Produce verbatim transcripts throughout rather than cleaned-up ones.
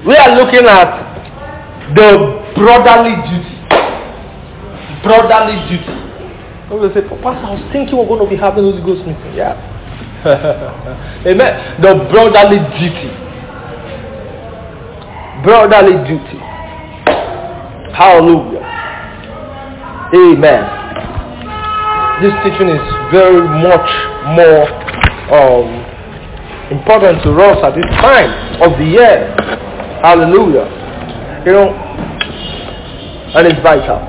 we are looking at the brotherly duty. Brotherly duty. We will say, Pastor, I was thinking we're going to be having Holy Ghost meeting. Yeah. Amen. The brotherly duty. Brotherly duty. Hallelujah. Amen. This teaching is very much more um, important to us at this time of the year. Hallelujah. You know, and it's vital.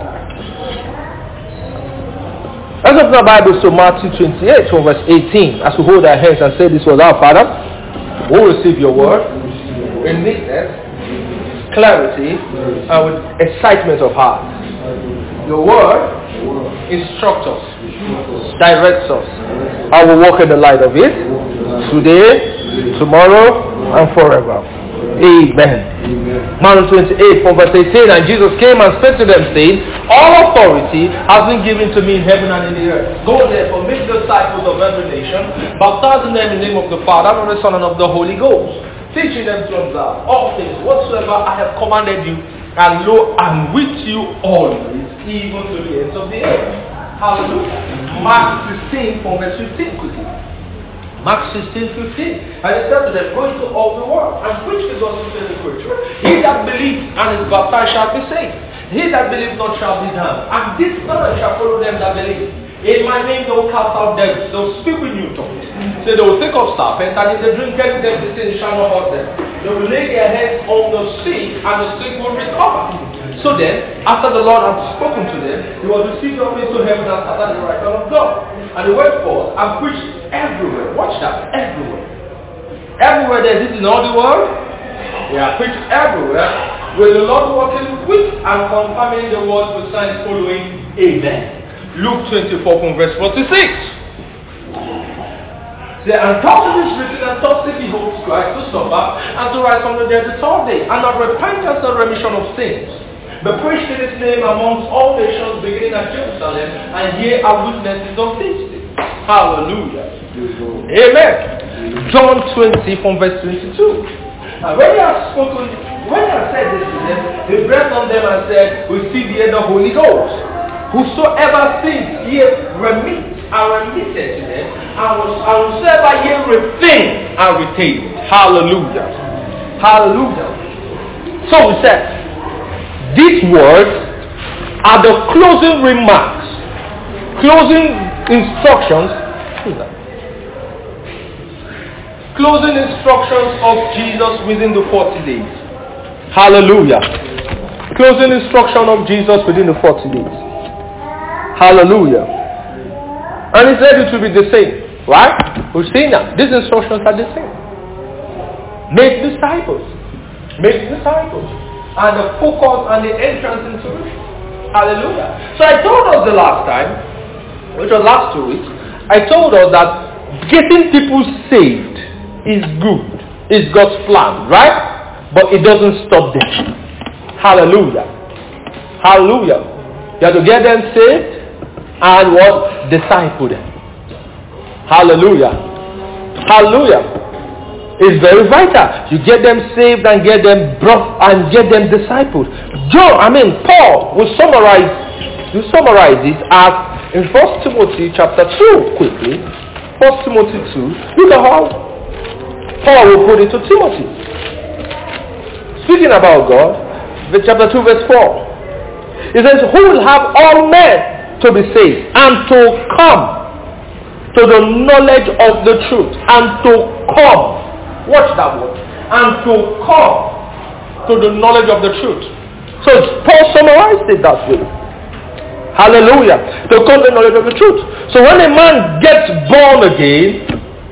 Let's open our Bibles to Matthew twenty-eight from verse eighteen as we hold our hands and say this was our Father. We'll receive your word in meekness, clarity, and with excitement of heart. Your word instructs us, directs us. I will walk in the light of it today, tomorrow, and forever. Amen. Matthew twenty-eight from verse eighteen, and Jesus came and said to them, saying, all authority has been given to me in heaven and in the earth. Go therefore, make disciples of every nation, baptizing them in the name of the Father, and of the Son, and of the Holy Ghost, teaching them to observe all things whatsoever I have commanded you, and lo, I'm with you always, even to the ends of the earth. Hallelujah. Mark sixteen from verse fifteen quickly. Mark sixteen fifteen. And he said to them, go into all the world and preach the gospel to the creature. He that believes and is baptized shall be saved. He that believes not shall be damned. And this sign shall follow them that believe. In my name they will cast out devils. They will speak with new tongues. So they will take up serpents, and if they drink any deadly thing, it shall not hurt them. They will lay their hands on the sick, and the sick will recover. So then, after the Lord had spoken to them, he was received up into heaven and sat at the right hand of God. And he went forth and preached everywhere. Watch that, everywhere. Everywhere there is in all the world, they are preached everywhere, with the Lord working with and confirming the word with signs following. Amen. Luke twenty-four from verse forty-six. Say, and thus it is written, and thus it beholds Christ to suffer, and to rise from the dead the third day, and of repentance and remission of sins. But preach in his name amongst all nations, beginning at Jerusalem, and ye are witnesses of these things. Hallelujah. Amen. John twenty from verse twenty-two. And when he had spoken, when he had said this to them, he breathed on them and said, receive ye the Holy Ghost. Whosoever sins ye remit are remitted to them, and whosoever ye retain are retained. Hallelujah. Hallelujah. So we said, these words are the closing remarks, closing instructions, closing instructions of Jesus within the forty days. Hallelujah. Closing instruction of Jesus within the forty days. Hallelujah. And he said it will be the same. Right? We've seen that. These instructions are the same. Make disciples. Make disciples. And the focus and the entrance into it. Hallelujah. So I told us the last time, which was last two weeks, I told us that getting people saved is good. It's God's plan, right? But it doesn't stop there. Hallelujah. Hallelujah. You have to get them saved and what? Disciple them. Hallelujah. Hallelujah. It's very vital. You get them saved and get them brought and get them discipled. John, I mean Paul will summarize will summarize it as in First Timothy chapter two quickly. First Timothy two. Look at how Paul will put it to Timothy. Speaking about God, chapter two verse four. It says, who will have all men to be saved and to come to the knowledge of the truth and to come. Watch that word. And to come to the knowledge of the truth. So Paul summarized it that way. Hallelujah. To come to the knowledge of the truth. So when a man gets born again,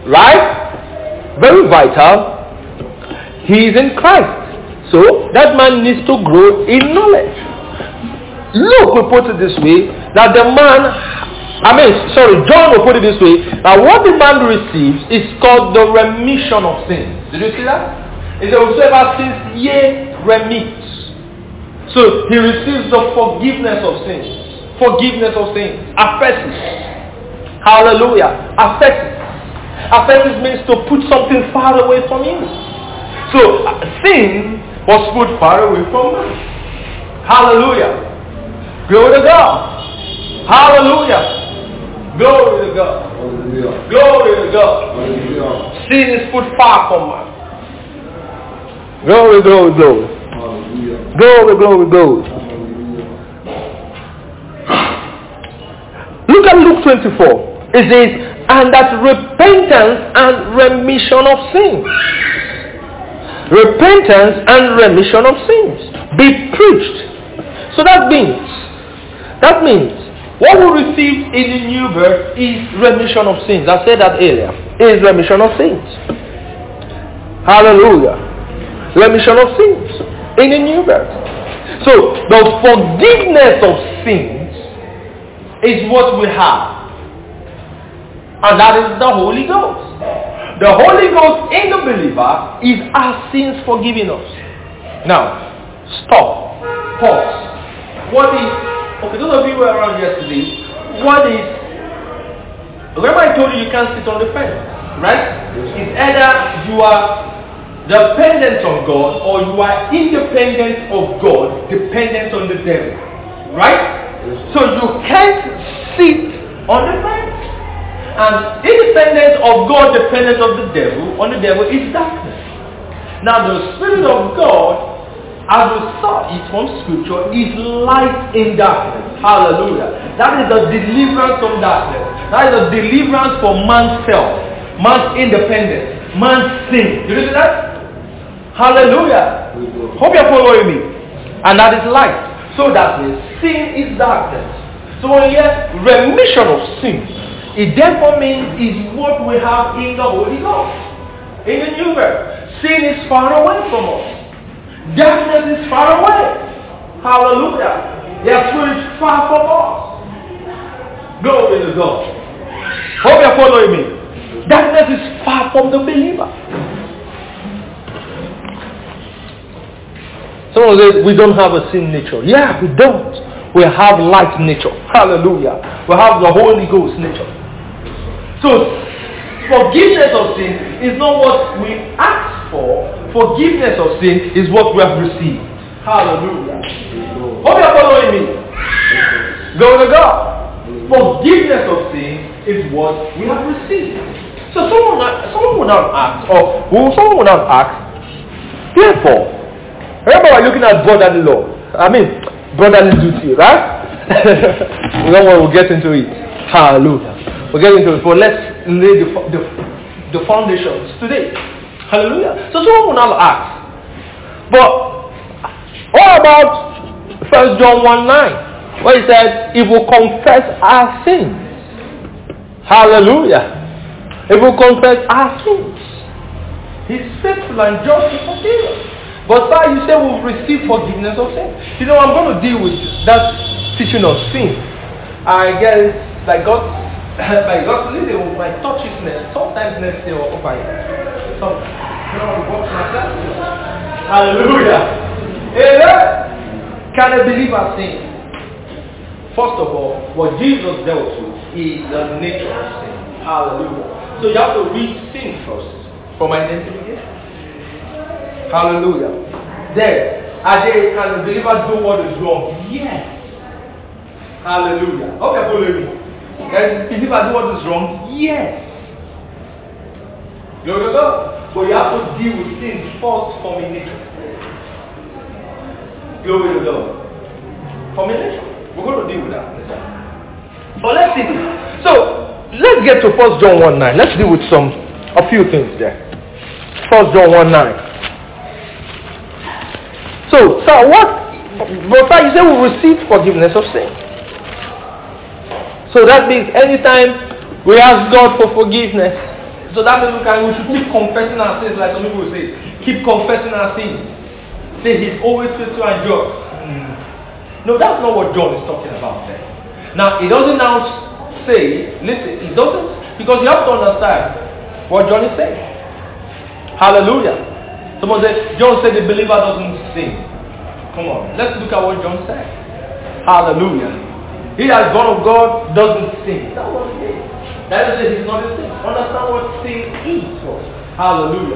right? Very vital. He is in Christ. So that man needs to grow in knowledge. Luke will put it this way, that the man, I mean, sorry, John will put it this way, that what the man receives is called the remission of sins. Did you see that? It says, whosoever sins, ye remit. So he receives the forgiveness of sins. Forgiveness of sins. Aphesis. Hallelujah. Aphesis. Aphesis means to put something far away from you. So sin was put far away from man. Hallelujah. Glory to God. Hallelujah. Glory to God. Hallelujah. Glory to God. Hallelujah. Sin is put far from man. Glory, glory, glory. Hallelujah. Glory, glory, glory. Hallelujah. Look at Luke twenty-four. It says, and that repentance and remission of sins. Repentance and remission of sins be preached. So that means, that means, what we receive in the new birth is remission of sins. I said that earlier. Is remission of sins. Hallelujah. Remission of sins in the new birth. So the forgiveness of sins is what we have. And that is the Holy Ghost. The Holy Ghost in the believer is our sins forgiving us. Now, stop. Pause. What is, okay, those of you who were around yesterday, what is, remember I told you you can't sit on the fence, right? It's either you are dependent on God or you are independent of God, dependent on the devil, right? So you can't sit on the fence. And independent of God, dependent of the devil, on the devil is darkness. Now the Spirit of God, as we saw it from Scripture, is light in darkness. Hallelujah. That is a deliverance from darkness. That is a deliverance from man's self, man's independence, man's sin. You see that? Hallelujah. Hope you're following me. And that is light. So that means sin is darkness. So when you hear remission of sin, it therefore means is what we have in the Holy Ghost. In the new birth. Sin is far away from us. Darkness is far away. Hallelujah. Their spirit is far from us. Glory to God. Hope you're following me. Darkness is far from the believer. Someone says, we don't have a sin nature. Yeah, we don't. We have light nature. Hallelujah. We have the Holy Ghost nature. So, forgiveness of sin is not what we ask for. Forgiveness of sin is what we have received. Hallelujah. Hope you're following me. Go to God. Forgiveness of sin is what we have received. So someone, someone would have asked, or well, someone would have asked, therefore, remember we're looking at brotherly law. I mean, brotherly duty, right? We don't want to get into it. Hallelujah. We'll get into it, but let's lay the, the, the foundations today. Hallelujah. So someone will now ask, but what about First John one nine, where he said, if we confess our sins, hallelujah, if we confess our sins, he's faithful and just to forgive us. But sir, you say we've received forgiveness of sin. You know, I'm going to deal with that teaching of sin. I guess like God. By God's leading, my touchiness, sometimes next day or over here. Sometimes. You know, watch myself. Hallelujah. Amen. Can a believer sin? First of all, what Jesus dealt with is the nature of sin. Hallelujah. So you have to read sin first from identification. Hallelujah. Then, are they, can the believer do what is wrong? Yes. Hallelujah. Okay, follow me. Can the believer do what is wrong? Yes. Glory to God. But you have to deal with sin first from a nature. Glory to God. From a nature. We're going to deal with that. But let's see. So, let's get to First John one nine. Let's deal with some, a few things there. First John one nine. So, sir, what? But sir, you say we receive forgiveness of sin. So that means anytime we ask God for forgiveness, so that means we can we should keep confessing our sins, like some people will say. Keep confessing our sins. Say he's always faithful and just. Mm. No, that's not what John is talking about there. Now it doesn't now say, listen, it doesn't, because you have to understand what John is saying. Hallelujah. Someone said, John said the believer doesn't sin. Come on, let's look at what John said. Hallelujah. He as born of God doesn't sin. That's what it is. That doesn't say he's not a sin. Understand what sin is first. Hallelujah.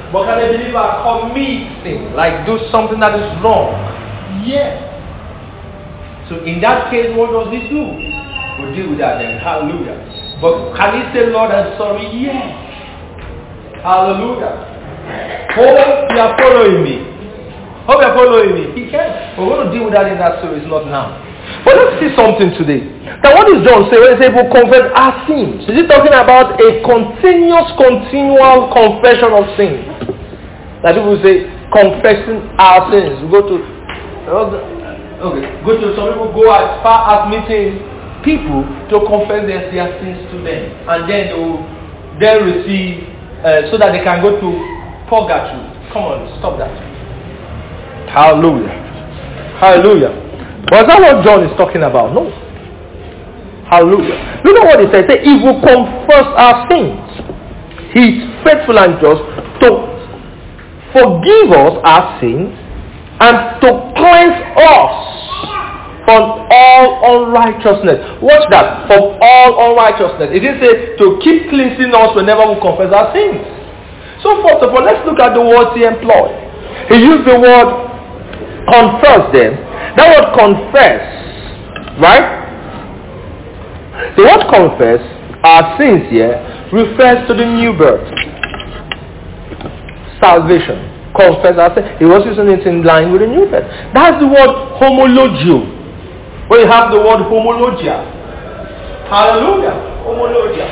But can a believer commit sin, like do something that is wrong? Yes. So in that case, what does he do? We'll deal with that then. Hallelujah. But can he say, Lord, I'm sorry? Yes. Hallelujah. Hope you are following me. Hope you are following me. He can. We're going to deal with that in that series, not now. But let's see something today. Now what does John say when he says we'll confess our sins? Is he talking about a continuous, continual confession of sin? Like people say, confessing our sins. We go to, okay, go to, some people go as far as meeting people to confess their, their sins to them. And then they will then receive, uh, so that they can go to purgatory. Come on, stop that. Hallelujah. Hallelujah. Was that what John is talking about? No. Hallelujah. Look at what he says. Say, if we confess our sins, he is faithful and just to forgive us our sins and to cleanse us from all unrighteousness. Watch that. From all unrighteousness. It didn't say to keep cleansing us whenever we confess our sins. So first of all, let's look at the words he employed. He used the word confess them. That word confess, right? The word confess, our sins here, refers to the new birth. Salvation. Confess our sins. He was using it in line with the new birth. That's the word homologio. When you have the word homologia. Hallelujah. Homologia.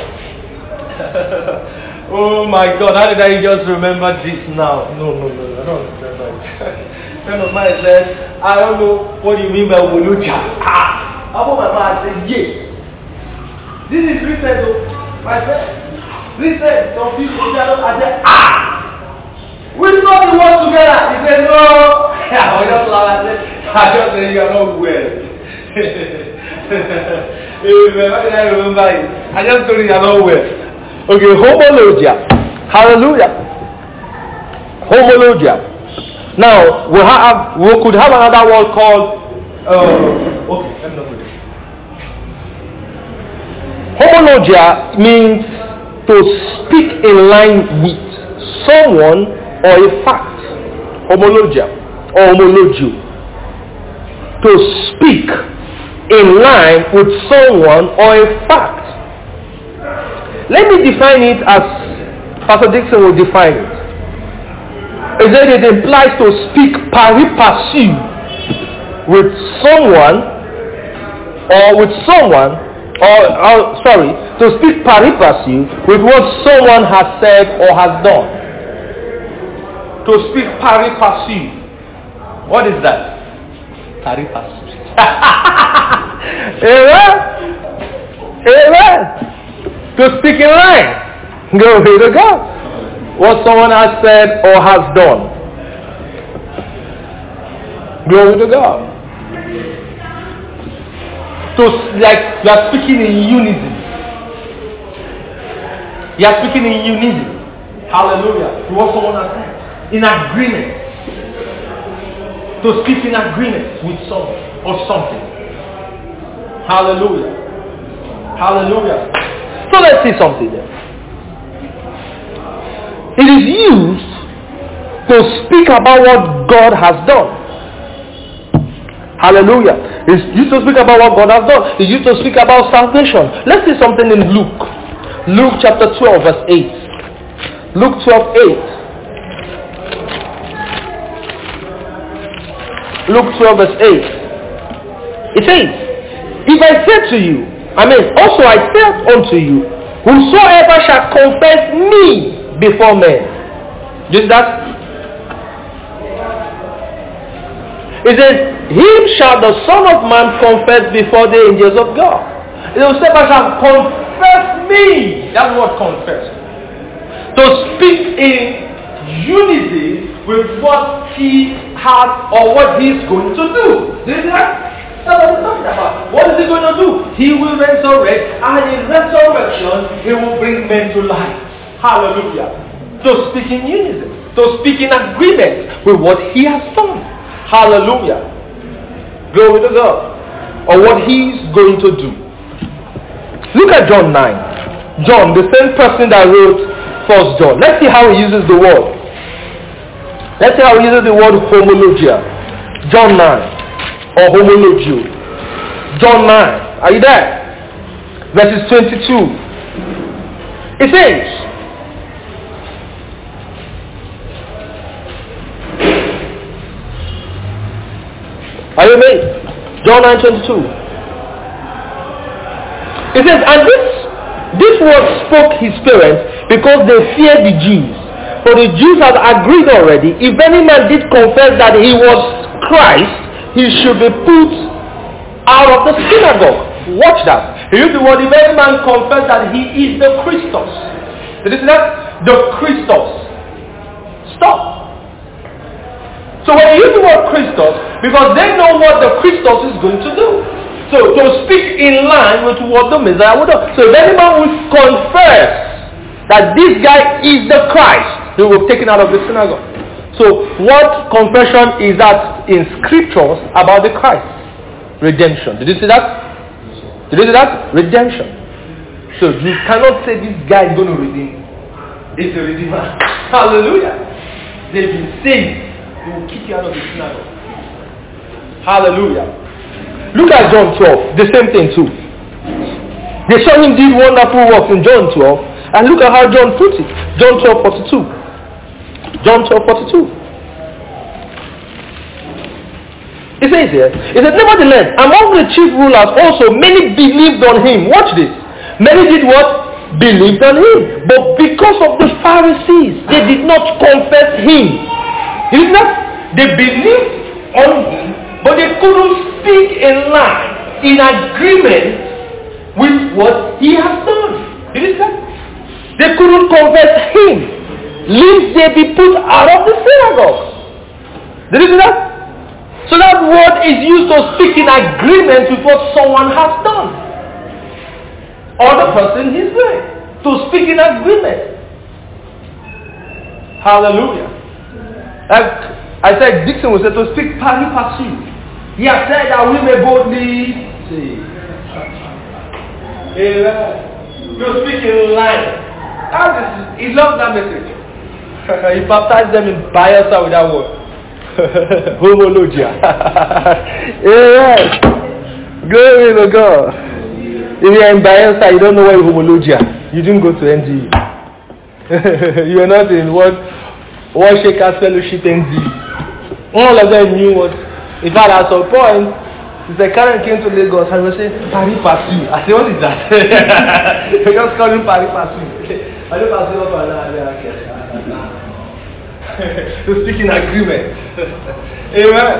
Oh my God, how did I just remember this now? No, no, no, I don't remember it. Friend of mine said, I don't know what you mean by homologia. Ah! I put my mouth and said, yes. This is written, though, my friend. Listen, some people gather and say, ah! We saw the word together. He said, no. I was just laughing. I said, I just said, you are not well. How did I remember it? I just told you you are not well. Okay, homologia. Hallelujah. Homologia. Now, we have, we could have another word called, uh, okay, let me not put it. Homologia means to speak in line with someone or a fact. Homologia or homologio. To speak in line with someone or a fact. Let me define it as Pastor Dixon will define it. Is that it implies to speak pari passu with someone or with someone or, or sorry, to speak pari passu with what someone has said or has done. To speak pari passu. What is that? Pari passu. Amen. Amen. To speak in line. Glory to God. What someone has said or has done. Glory to God. So, like, you are speaking in unison. You are speaking in unison. Hallelujah. To what someone has said. In agreement. To speak in agreement with someone or something. Hallelujah. Hallelujah. So let's see something there. It is used to speak about what God has done. Hallelujah. It's used to speak about what God has done. It's used to speak about salvation. Let's see something in Luke. Luke chapter twelve verse eight. Luke twelve eight. Luke twelve verse eight. It says, if I said to you, I mean, also I said unto you, whosoever shall confess me before men. Just that. It says, him shall the Son of Man confess before the angels of God. Whosoever shall confess me. That's what confess. To speak in unity with what he has or what he is going to do. Do you see that? That's what he's talking about. What is he going to do? He will resurrect, and in resurrection, he will bring men to life. Hallelujah. To speak in unison. To speak in agreement with what he has done. Hallelujah. Glory to God. Or what he's going to do. Look at John nine. John, the same person that wrote First John. Let's see how he uses the word. Let's see how we use the word homologia. John nine. Or homologio. John nine. Are you there? Verses twenty-two. It says, are you with? John nine twenty-two. It says, and this this word spoke his parents because they feared the Jews. For the Jews had agreed already, if any man did confess that he was Christ, he should be put out of the synagogue. Watch that. He used the word, if any man confess that he is the Christos. Did you see that? The Christos. Stop. So when you use the word Christos, because they know what the Christos is going to do. So to speak in line with what the Messiah would do. So if any man will confess that this guy is the Christ, he will be taken out of the synagogue. So what confession is that in scriptures about the Christ? Redemption. Did you see that? Did you see that? Redemption. So you cannot say this guy is going to redeem. It's a redeemer. Hallelujah. They've been saved. They will kick you out of the synagogue. Hallelujah. Look at John twelve. The same thing too. They saw him did wonderful works in John twelve. And look at how John puts it. John twelve forty-two. John twelve forty-two. It says here, it says, nevertheless, among the chief rulers also many believed on him. Watch this. Many did what? Believed on him. But because of the Pharisees, they did not confess him. Isn't that? They believed on him, but they couldn't speak in line, in agreement with what he has done. Did you see that? They couldn't confess him, lest they be put out of the synagogue. Did you see that? So that word is used to speak in agreement with what someone has done, or the person he's doing. To speak in agreement. Hallelujah. Like I said, Dixon was said to speak pari passu. He has said that we may boldly say. Amen. You speak in line. He loves that message. He baptized them in Bayelsa with that word. Homologia. Amen. Glory to God. If you're in Bayelsa, you don't know what is homologia. You didn't go to N G U. You are not in what what Shakers Fellowship N G U. All of them knew what. In fact, at some point, Mister Karen came to Lagos and was saying, Paris Passu. I said, what is that? They just call him Paris Passu. I don't pass it up on that. To speak in agreement. Amen.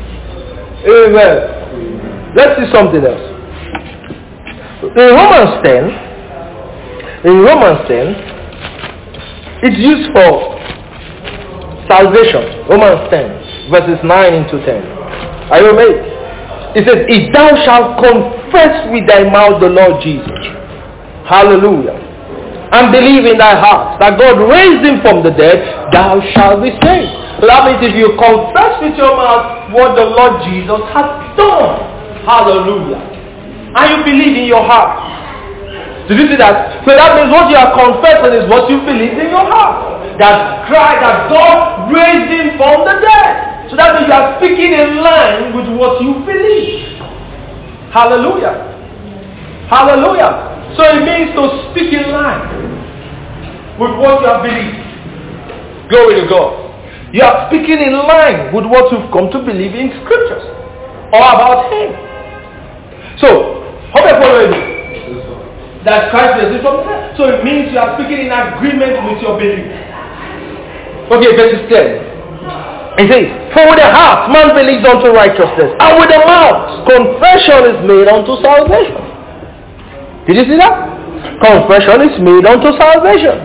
Amen. Let's see something else. In Romans ten, in Romans ten, it's used for salvation. Romans ten, verses nine into ten. Are you with me? It says, if thou shalt confess with thy mouth the Lord Jesus, hallelujah, and believe in thy heart that God raised him from the dead, thou shalt be saved. So that means if you confess with your mouth what the Lord Jesus has done, hallelujah, and you believe in your heart. Did you see that? So that means what you are confessing is what you believe in your heart. That Christ, that God raised him from the dead. So that means you are speaking in line with what you believe. Hallelujah. Hallelujah. So it means to speak in line with what you have believed. Glory to God. You are speaking in line with what you've come to believe in scriptures or about him. So, how do I follow you? That Christ is from there. So it means you are speaking in agreement with your belief. Okay, verse ten. It says, for with the heart man believes unto righteousness, and with the mouth confession is made unto salvation. Did you see that? Confession is made unto salvation.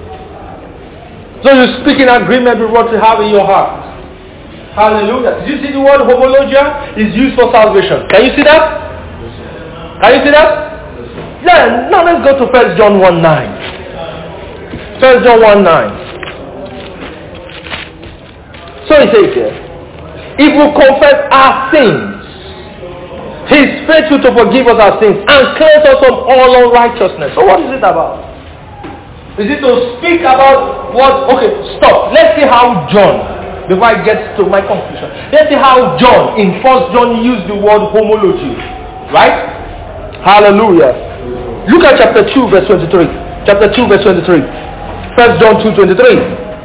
So you speak in agreement with what you have in your heart. Hallelujah. Did you see the word homologia is used for salvation? Can you see that? Can you see that? Yeah, now let's go to First John one nine. First John one nine. So he says here, if we confess our sins, he is faithful to forgive us our sins and cleanse us from all unrighteousness. So what is it about? Is it to speak about what? Okay, stop. Let's see how John before I get to my conclusion. Let's see how John, in First John, used the word homology. Right? Hallelujah. Look at chapter two, verse twenty-three. Chapter two, verse twenty-three. First John two, twenty-three.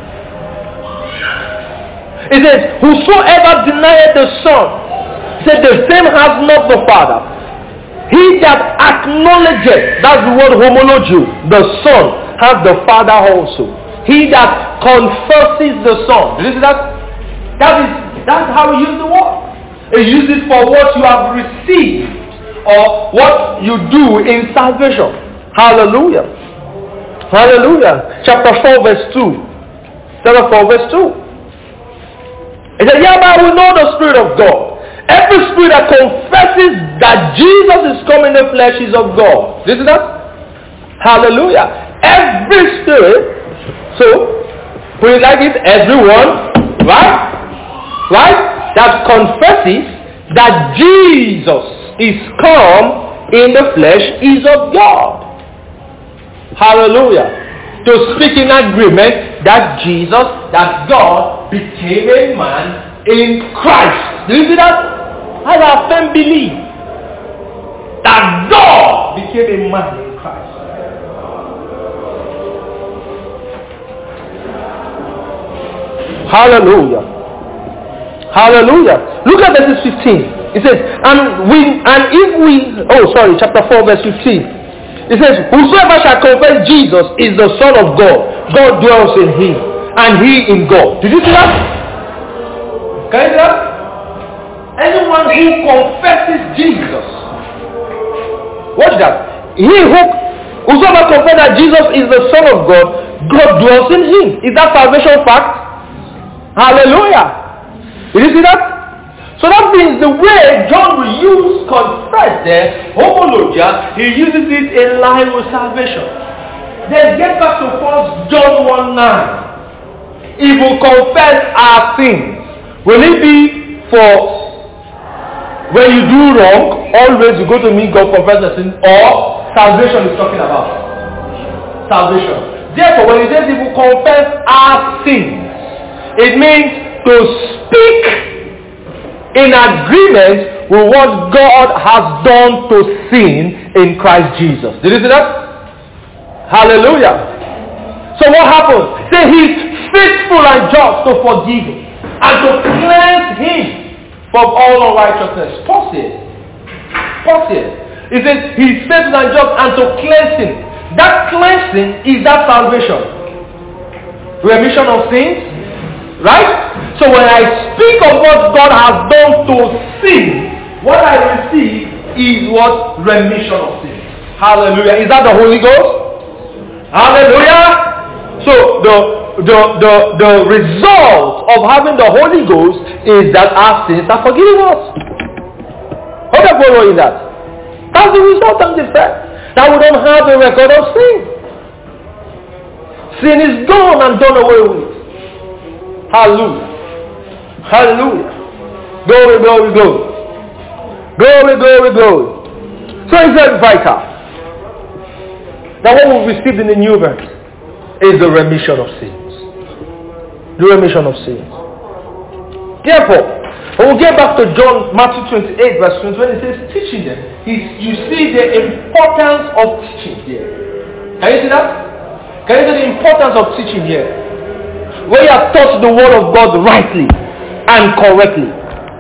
It says, whosoever denieth the Son, said the same has not the Father. He that acknowledgeth, that's the word homology, the Son, has the Father also. He that confesses the Son. Did you see that? That is, that's how we use the word. He uses it for what you have received or what you do in salvation. Hallelujah. Hallelujah. Chapter four, verse two. Chapter four, verse two. It says, hereby we know the Spirit of God. Every spirit that confesses that Jesus is come in the flesh is of God. This is that? Hallelujah. Every spirit, so, put it like this, everyone, right? Right? That confesses that Jesus is come in the flesh is of God. Hallelujah. To speak in agreement that Jesus, that God became a man in Christ. Do you see that? That's our firm belief. That God became a man in Christ. Hallelujah. Hallelujah. Look at verse fifteen. It says, and we and if we oh sorry, chapter four, verse fifteen. It says, whosoever shall confess Jesus is the Son of God. God dwells in him, and he in God. Did you see that? Can you see that? Anyone who confesses Jesus. Watch that. He who whosoever confesses that Jesus is the Son of God, God dwells in him. Is that salvation fact? Hallelujah. Did you see that? So that means the way John will use confess there, homologia, he uses it in line with salvation. Then get back to First John one nine. He will confess our sins. Will it be for when you do wrong, always you go to me, God confess the sin, or salvation is talking about? Salvation. Therefore, when he says he will confess our sins, it means to speak in agreement with what God has done to sin in Christ Jesus. Did you see that? Hallelujah. So what happens? Say he's faithful and just to forgive him and to cleanse him from all unrighteousness. Pause here. Pause here. It says he's faithful and just and to cleanse him. That cleansing is that salvation. Remission of sins. Right? So when I speak of what God has done to sin, what I receive is what? Remission of sin. Hallelujah. Is that the Holy Ghost? Hallelujah. So the the the, the result of having the Holy Ghost is that our sins are forgiven us. How do I follow in that? That's the result and the fact that we don't have a record of sin. Sin is gone and done away with. Hallelujah. Hallelujah. Glory, glory, glory. Glory, glory, glory. So it's very vital that what we've received in the new birth is the remission of sins. The remission of sins. Therefore, when we get back to John, Matthew twenty-eight, verse twenty-one, it says teaching them. He's, you see the importance of teaching here. Can you see that? Can you see the importance of teaching here? Where you have taught the word of God rightly and correctly.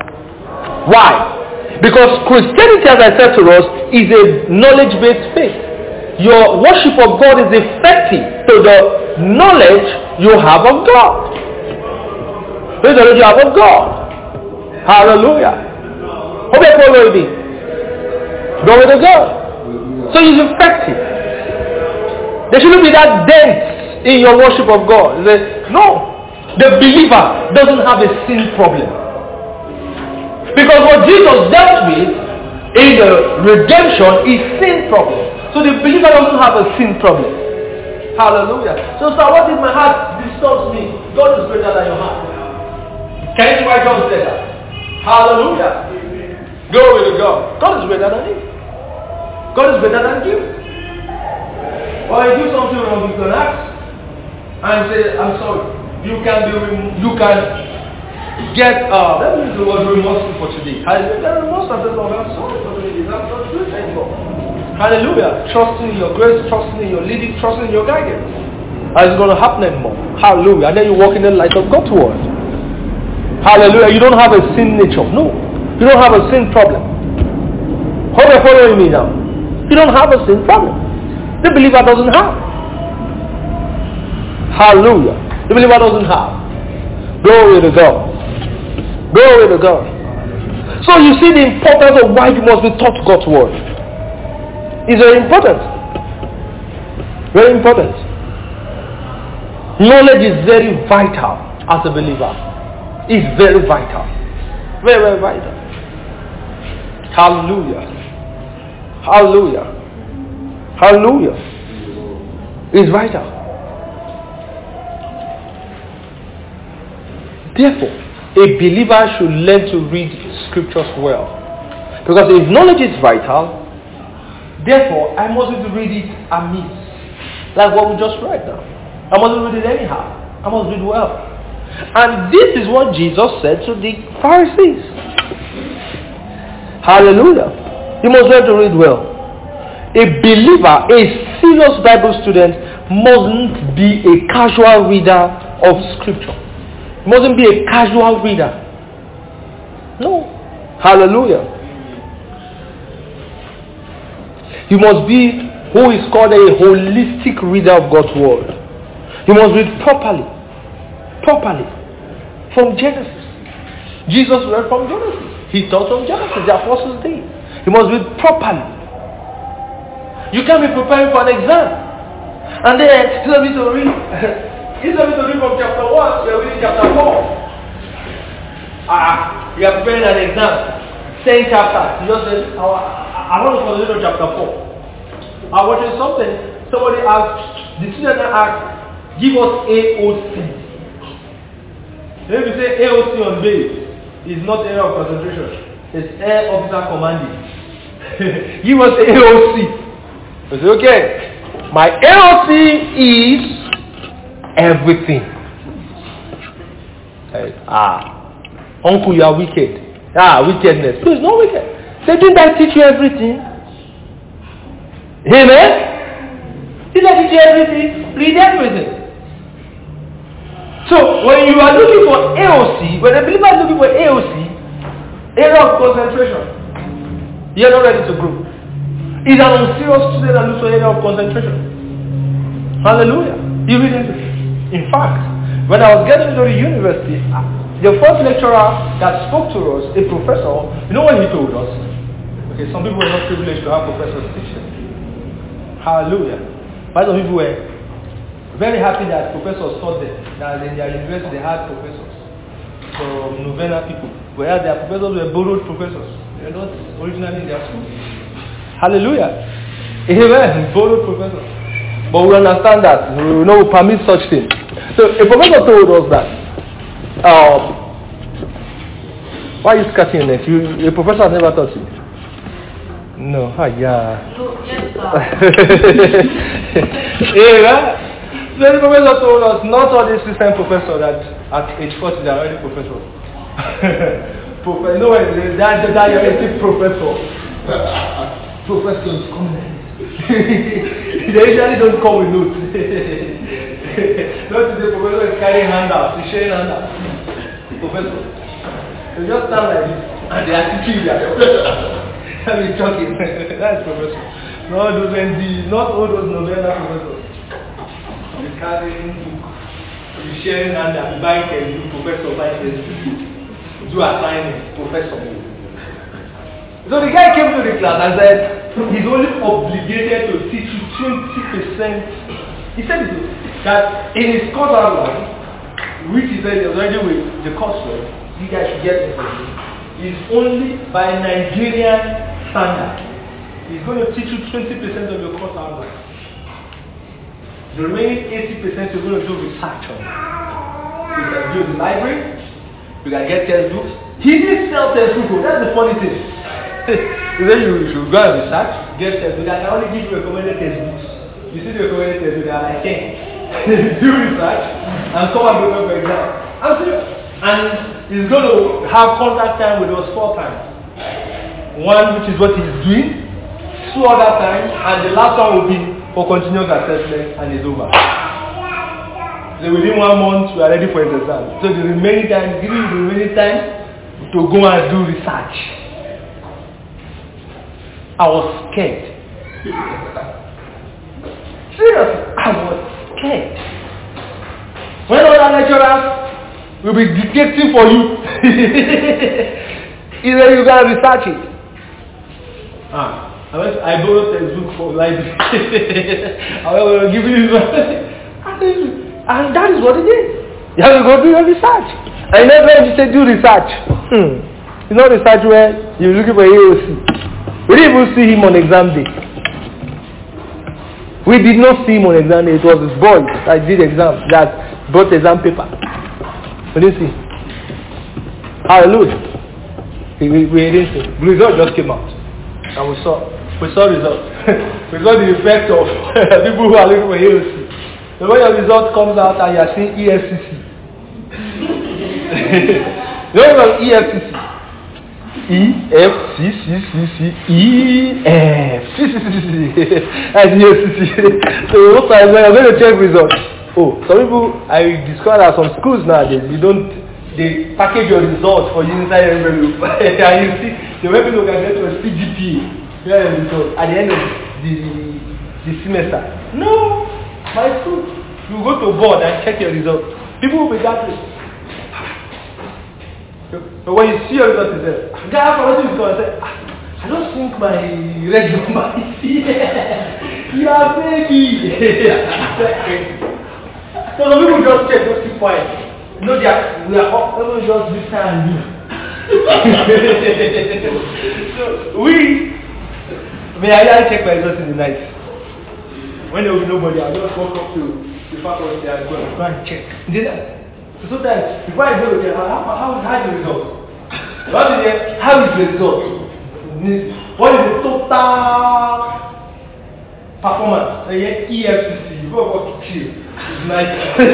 Why? Because Christianity, as I said to us, is a knowledge-based faith. Your worship of God is effective to the knowledge you have of God. The knowledge you have of God. Hallelujah. Hope you follow me. Glory to God. So it's effective. There shouldn't be that dent in your worship of God. No. The believer doesn't have a sin problem. Because what Jesus dealt with in the redemption is sin problem. So the believer doesn't have a sin problem. Hallelujah. So sir, what if my heart disturbs me? God is greater than your heart. Can you see why John said that? Hallelujah. Glory to God. God is greater than you. God is greater than you. Or you do something wrong, you can ask and say, I'm sorry. You can be, you can get, uh, let me use the word remorseful for today. Hallelujah. Get remorseful and say, Lord, I'm sorry for doing this. I'm not doing it anymore. Hallelujah. Trusting in your grace, trusting in your leading, trusting in your guidance. And it's going to happen anymore. Hallelujah. And then you walk in the light of God's word. Hallelujah. You don't have a sin nature. No. You don't have a sin problem. How are you following me now? You don't have a sin problem. The believer doesn't have. Hallelujah. The believer doesn't have. Glory to God. Glory to God. So you see the importance of why you must be taught God's word. It's very important. Very important. Knowledge is very vital as a believer. It's very vital. Very, very vital. Hallelujah. Hallelujah. Hallelujah. It's vital. Therefore, a believer should learn to read scriptures well. Because if knowledge is vital, therefore I mustn't read it amiss. Like what we just read now. I mustn't read it anyhow. I must read well. And this is what Jesus said to the Pharisees. Hallelujah. You must learn to read well. A believer, a serious Bible student, mustn't be a casual reader of scripture. Mustn't be a casual reader. No. Hallelujah. You must be who is called a holistic reader of God's word. You must read properly. Properly. From Genesis. Jesus read from Genesis. He taught from Genesis. The apostles did. You must read properly. You can't be preparing for an exam. And then tell me to read. Instead of reading from chapter one, you are reading chapter four. Ah, you are preparing an exam. Ten chapters. You just say, oh, I want to concentrate on chapter four. I'm watching something. Somebody asked, the student asked, give us A O C. If you say A O C on base, it's not area of concentration. It's air officer commanding. Give us A O C. I say, okay. My A O C is everything. Like, ah, uncle, you are wicked. Ah, wickedness. So it's not wicked. Say, didn't I teach you everything? Amen? Didn't I teach you everything? Read everything. So when you are looking for A O C, when a believer is looking for A O C, area of concentration, you are not ready to grow. He's an unserious student that looks for area of concentration. Hallelujah. You read everything. In fact, when I was getting to the university, the first lecturer that spoke to us, a professor, you know what he told us? Okay, some people were not privileged to have professors teaching. Hallelujah. But some people were very happy that professors taught them. That in their university they had professors. From Novena people. Whereas their professors were borrowed professors. They were not originally in their school. Hallelujah. Amen. Borrowed professors. But we understand that. We know we permit such things. So a professor told us that. Um, why are you scratching your neck? You, a professor has never taught you. No. Ah, yeah. No, yes, sir. Yeah. So the professor told us not all these system professors that at age forty they are already professors. Profe- you know what? That that you're a professor. Professors come. They usually don't come with notes. Not today, professor is carrying handouts, he's sharing handouts. Professor. They just stand like this and they are teaching their professor. That is joking. That's professor. Not those N D, not all those Novena professors. He's carrying book, he's sharing handouts, he's buying a professor, buying a do assignment, professor. So the guy came to the class and said, he's only obligated to teach you twenty percent. He said that in his course outline, which he said is already with the coursework, you guys should get information, is only by Nigerian standard. He's going to teach you twenty percent of your course outline. The remaining eighty percent you're going to do research on. You can do the library, you can get textbooks. He didn't sell textbooks, that's the funny thing. He said you should go and research, get textbooks. I can only give you recommended textbooks. You see the recommended textbooks, they are like ten. Do research and come and prepare for exam. I'm serious. And he's going to have contact time with us four times. One, which is what he's doing, two other times, and the last one will be for continuous assessment, and it's over. So within one month, we are ready for his exam. So the remaining time, giving the remaining time to go and do research. I was scared. Seriously, I was scared. When other lecturers will be dictating for you, either you gotta research it. Ah, I went. I borrowed textbook for library. I will give you this. And that is what it is. You have to go do your research. I never heard you say do research. Hmm. It's not research where you're looking for A O C. We didn't even see him on exam day. We did not see him on exam day. It was his boy that did exam, that brought exam paper. We didn't see. Hallelujah. We, we, we didn't see. The result just came out. And we saw. We saw results. We saw the effect of people who are looking for A O C. So when your result comes out and you are seeing E F C C. You know what E F C C? E F C C C C E F C C C C and E F C C. So most times when you're going to check results, oh, some people I discovered that some schools nowadays you don't they package your results for you inside your envelope and you see the way people can get to a C G P A at the end of the the semester. No. My school, you go to board and check your results. People will be gathering. But when you see your results, you say, guy, what is going on? I don't think my resume is here. You are baby. So some people just check, just keep quiet. You know, they are, we are all, everyone just this time and you. So we, may I check my results in the night? When there will be nobody, I'll just walk up to the faculty and go and check. So sometimes, before I go there, how, how, how is the result? What is it? How is the result? What is the total performance? E F C C, you go walk to chill. It's nice.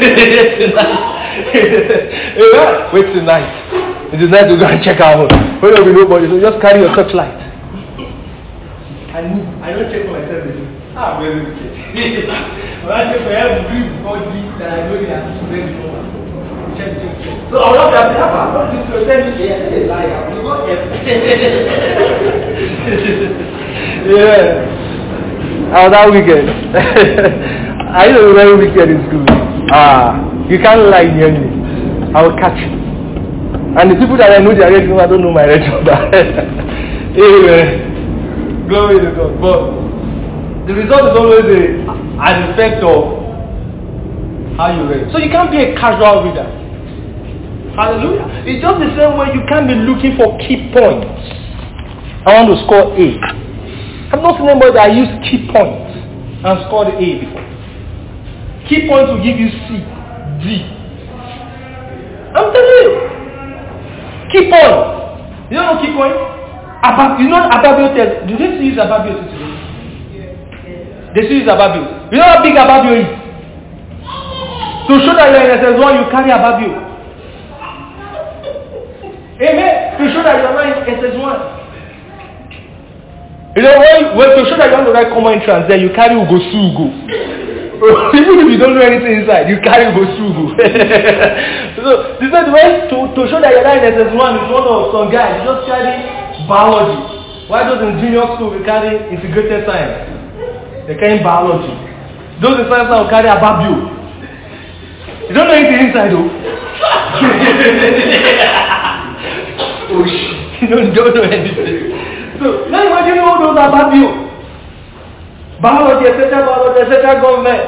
Wait tonight. It is nice to go and check our home. When there will be nobody, so just carry your torchlight. I move. I don't check for myself. Ah, very good. When I check for every body that I know they are ready for. Check, check, check. So I will not have to have a lot to tell me they are a liar. You go yeah. I was that wicked. I know very wicked in school. Ah, you can't lie near me. I will catch you. And the people that I know they are ready, I don't know my red number. Amen. Glory to God. But the result is always a, an effect of how you read. So you can't be a casual reader. Hallelujah. It's just the same way you can't be looking for key points. I want to score A. I've not seen anybody that used key points and scored A before. Key points will give you C, D. I'm telling you. Key points. You don't know key points? Abab- you know Ababio test. Do they see use Ababio today? They see use Ababio. You know how big Ababio is? To show that you're in S S one, you carry Ababio. Amen. To show that you're not in S S one. You know, when, when to show that you want to write common entrance, then you carry Ugosu Ugo. Even if you don't know anything inside, you carry Ugosu Ugo. So, this is when to, to show that you're not in S S one in front of some guy, you just carry biology. Why those in junior school we carry integrated science? They carry biology. Those in science now carry Ababio. You don't know anything inside though. Oh shit. You don't, don't know anything. So now imagine all those Ababio. Biology, et cetera, biology, et cetera, government.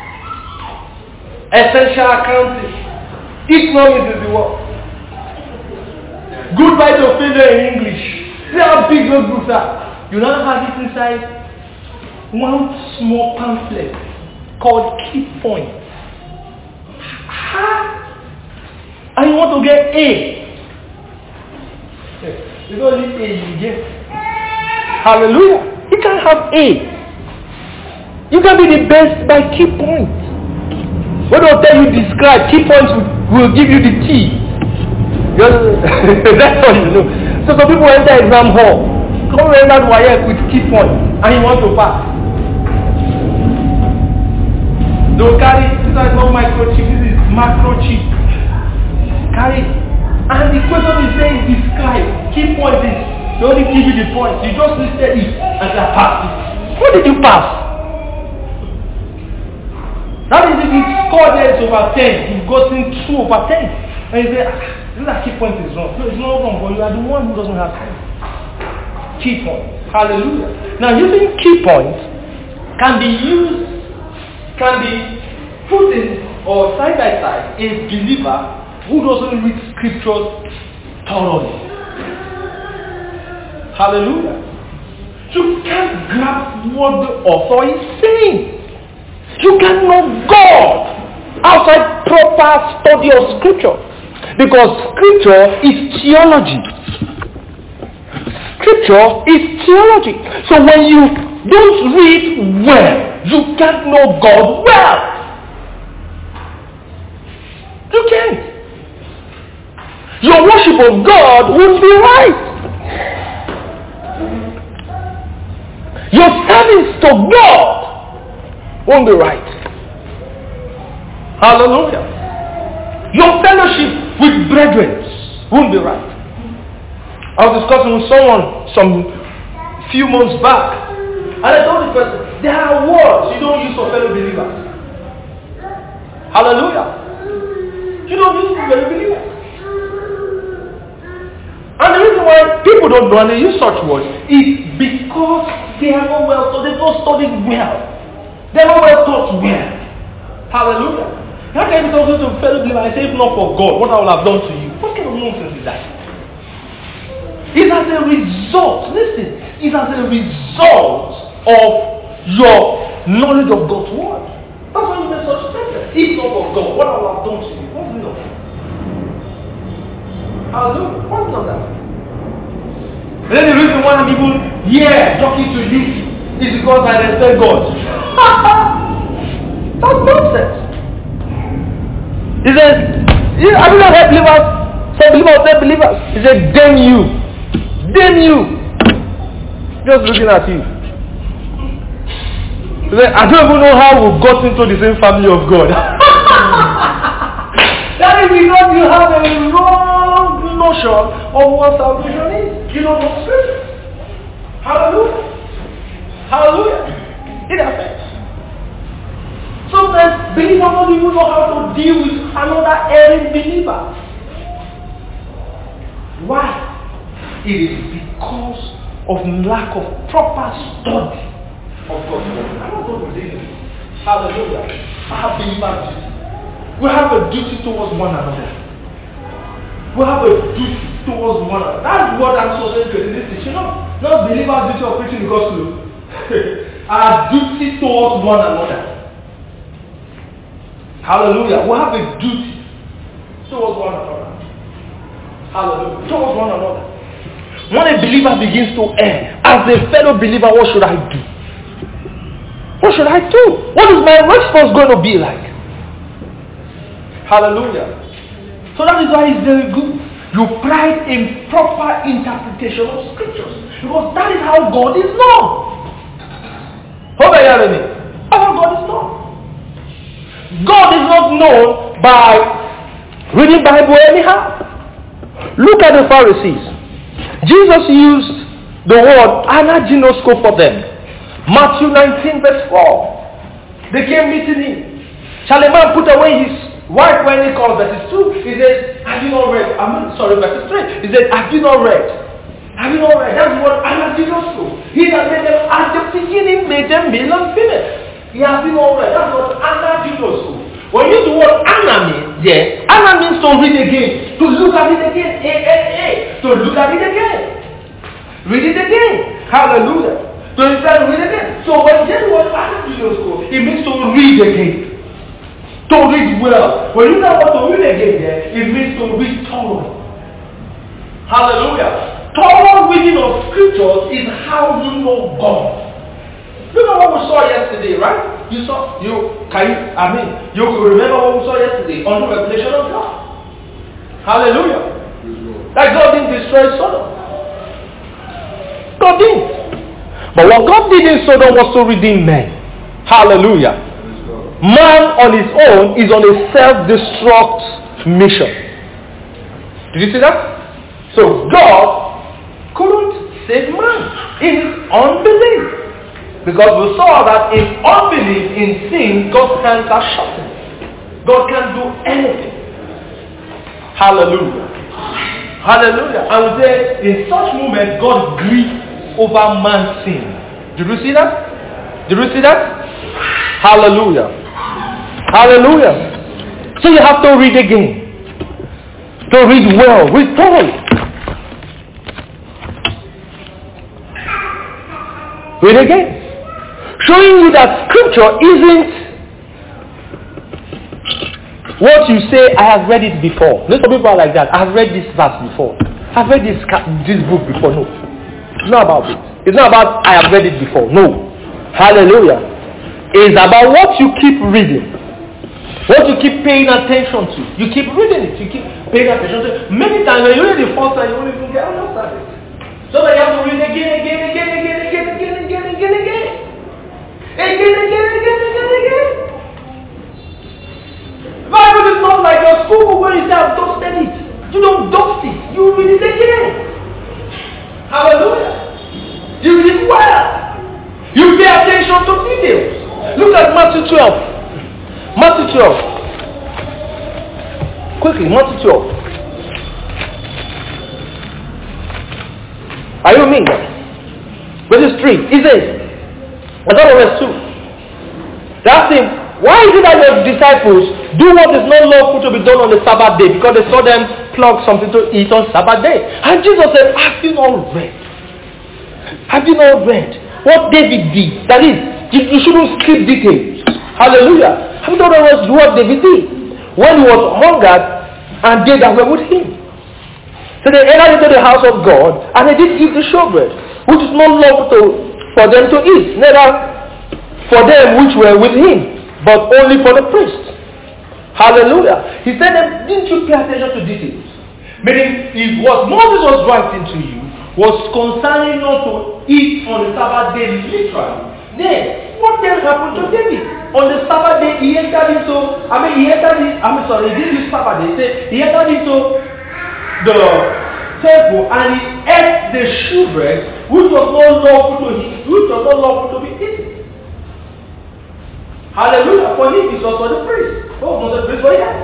Essential accounting. Economics is the word. Goodbye to failure in English. See how big those books are. You now have it inside one small pamphlet called Key Points. And you want to get A. You don't need A, you get. Hallelujah. You can't have A. You can be the best by key points. When they'll tell you describe, key points will, will give you the key. That's all you know. So some people enter exam hall, come enter the wire with key points, and he wants to pass. They'll carry, this is not microchip, this is macrochip. Carry, and the question is saying, describe, key point is, they only give you the points, you just listed it, and say, pass it. What did you pass? That is if you score there is over ten, you've gotten two over ten. And you say, ah, this key point is wrong. No, it's not wrong, but you are the one who doesn't have time. Key point. Hallelujah. Now using key points can be used, can be put in or side by side a believer who doesn't read scriptures thoroughly. Hallelujah. You can't grasp what the author is saying. You can know God outside proper study of scripture. Because scripture is theology. Scripture is theology. So when you don't read well, you can't know God well. You can't. Your worship of God won't be right. Your service to God won't be right. Hallelujah. Your fellowship with brethren won't be right. I was discussing with someone some few months back, and I told the person, there are words you don't use for fellow believers. Hallelujah. You don't use for fellow believers. And the reason why people don't know and they use such words is because they are not well, so they've not studied well. They're not well taught well. Hallelujah. How can you talk to a fellow believer and say, if not for God, what I will have done to you? What kind of nonsense is that? It's as a result, listen, it's as a result of your knowledge of God's word. That's why you make such statements. If not for God, what I will have done to you? What's the of? Hallelujah. What's of that? And then the reason why I'm even here talking to you is because I respect God. That's nonsense. He says, I don't know how believers, some believers say believers. He said, damn you. Damn you. Just looking at you. He said, I don't even know how we got into the same family of God. That is because you have a wrong notion of what salvation is. You don't know scripture. Hallelujah. Hallelujah. It affects. Sometimes believers don't even know how to deal with another erring believer. Why? It is because of lack of proper study of God's word. I'm not going to believe it. Hallelujah. I have believers duty. We have a duty towards one another. We have a duty towards one another. That's what I'm so saying to this teaching. No, not believers' duty of preaching the gospel. Our duty towards one another. Hallelujah. We have a duty towards one another. Hallelujah. Towards one another. When a believer begins to err, as a fellow believer, what should I do? What should I do? What is my response going to be like? Hallelujah. So that is why it's very good. You pride in proper interpretation of scriptures. Because that is how God is known. Hope I hear me. That's how God is known. God is not known by reading Bible anyhow. Look at the Pharisees. Jesus used the word anaginosko for them. Matthew nineteen verse four. They came meeting him. Shall a man put away his wife when he comes? Verse two. He says, have you not read? I'm sorry, verse three. He said, have you not read? Have you not read? That's the word anaginosko. He that made them at the beginning made them male and female. He has been all right. That's what Anna did also. When you use the word Anna means, yeah, Anna means to read again, to look at it again, A N A, to look at it again, read it again. Hallelujah. To instead read again. So when you use the word Anna did also, it means to read again, to read well. When you know what to read again, yeah, it means to read thoroughly. Hallelujah. Thorough reading of scriptures is how you know God. You know what we saw yesterday, right? You saw, you, can you, I mean, you could remember what we saw yesterday on the revelation of God. Hallelujah. That God didn't destroy Sodom. God didn't. But what God did in Sodom was to redeem men. Hallelujah. Man on his own is on a self-destruct mission. Did you see that? So God couldn't save man in his unbelief. Because we saw that in unbelief, in sin, God's hands are shortened. God can do anything. Hallelujah. Hallelujah. And we say, in such moments, God grieves over man's sin. Did you see that? Did you see that? Hallelujah. Hallelujah. So you have to read again. To read well, read thoroughly. Read again. Showing you that scripture isn't what you say, I have read it before. Most people are like that. I have read this verse before. I have read this, this book before. No. It's not about it. It's not about I have read it before. No. Hallelujah. It's about what you keep reading. What you keep paying attention to. You keep reading it. You keep paying attention to it. Many times when you read the first time, you won't even get understand it. So that you have to read again, again, again, again, again, again, again, again, again. Again, again, again, again, again. The Bible is not like your school where you say, I've dusted it. You don't dust it. You read it again. Hallelujah. You read it well. You pay attention to details. Look at Matthew twelve. Matthew twelve. Quickly, Matthew twelve. Are you with me? Verse three. He says, I thought verse two. They asked him, why is it that your disciples do what is not lawful to be done on the Sabbath day? Because they saw them pluck something to eat on Sabbath day. And Jesus said, have you not read? Have you not read what David did? That is, you, you shouldn't skip details. Hallelujah. Have you not read what David did? When he was hungered and they that were with him. So they entered into the house of God and they did eat the showbread, which is not lawful to, for them to eat, neither for them which were with him, but only for the priest. Hallelujah. He said, didn't you pay attention to details? Meaning, if what Moses was writing to you was concerning not to eat on the Sabbath day literally, then what then happened to David? On the Sabbath day, he entered into, I mean, he entered in, I mean, sorry, he didn't use Sabbath day, he said, he entered into the temple and he ate the shewbread, which was not lawful to eat, which was not lawful to be eaten. Hallelujah. For him, it was for the priest. Oh, not the priest, but yes.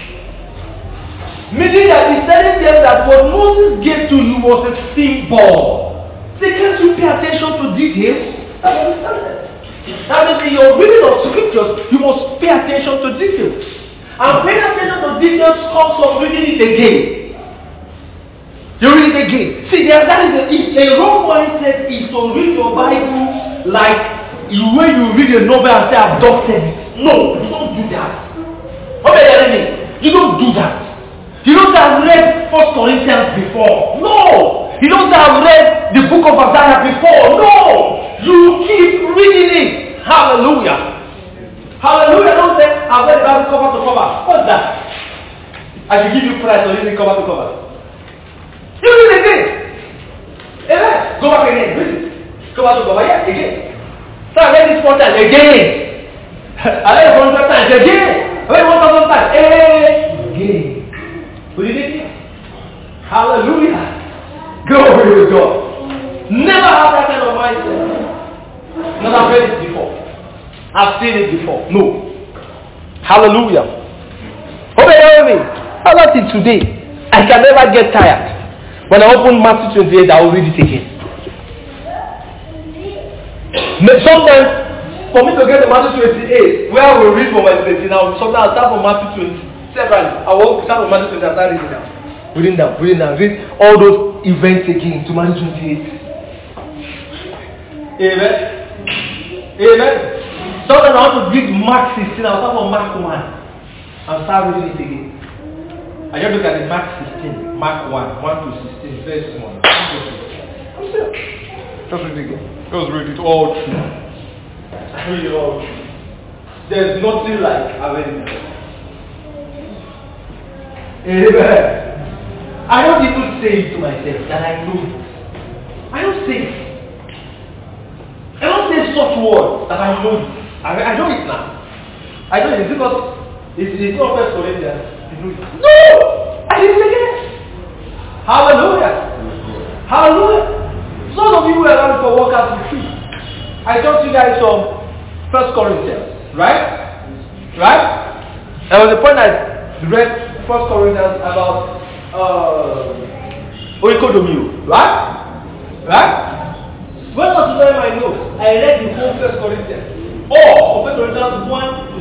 Meaning that he's telling them that what Moses gave to you was a symbol. Say, can't you pay attention to details? That's what he's telling them. That means in your reading of scriptures, you must pay attention to details. And paying attention to details comes from reading it again. You read it again. See, there, that is a, a wrong mindset is to read your Bible like the way you read a novel and say, I've dusted it. No, you don't do that. What are you telling me? You don't do that. You don't say, I've read First Corinthians before. No. You don't say, I've read the book of Isaiah before. No. You keep reading it. Hallelujah. Hallelujah. Don't say, I've read the Bible cover to cover. What's that? I should give you price or read it cover to cover. You read it again. Amen. Go back again. Read it. Cover to cover. Yeah, again. So I read this one time again. I read it one hundred times again. I read it one thousand times again. We did it again. Hallelujah. Glory to God. Never have that kind of mindset. Not I've read it before. I've seen it before. No. Hallelujah. Obey me. How about it today? I can never get tired. When I open Matthew twenty-eight, I will read it again. Sometimes, for me to get to Matthew twenty-eight, where I will read from verse twenty now, sometimes I'll start from Matthew twenty. Several. I will start from Matthew twenty and start reading now. Reading down, reading down, read all those events again to Matthew twenty-eight. Amen. Amen. Sometimes I want to read Mark sixteen, I'll start from Mark one and start reading it again. I just look at the Mark sixteen, Mark one, one to sixteen, verse one. I'm still. Just read it again. Just read it all through. Read it all through. There's nothing like I read it. Amen. I don't even say it to myself that I know it. I don't say it. I don't say such words that I know it. I, I know it now. I know it because it's, it's not First Corinthians. No! I didn't say it. Hallelujah. Hallelujah. Some of you were around for workers retreat. I taught you guys from First Corinthians, right? Right? There was a point I read First Corinthians about uh, oikodomio, right? Right? When I was doing my notes, I read the whole First Corinthians. Or First Corinthians one to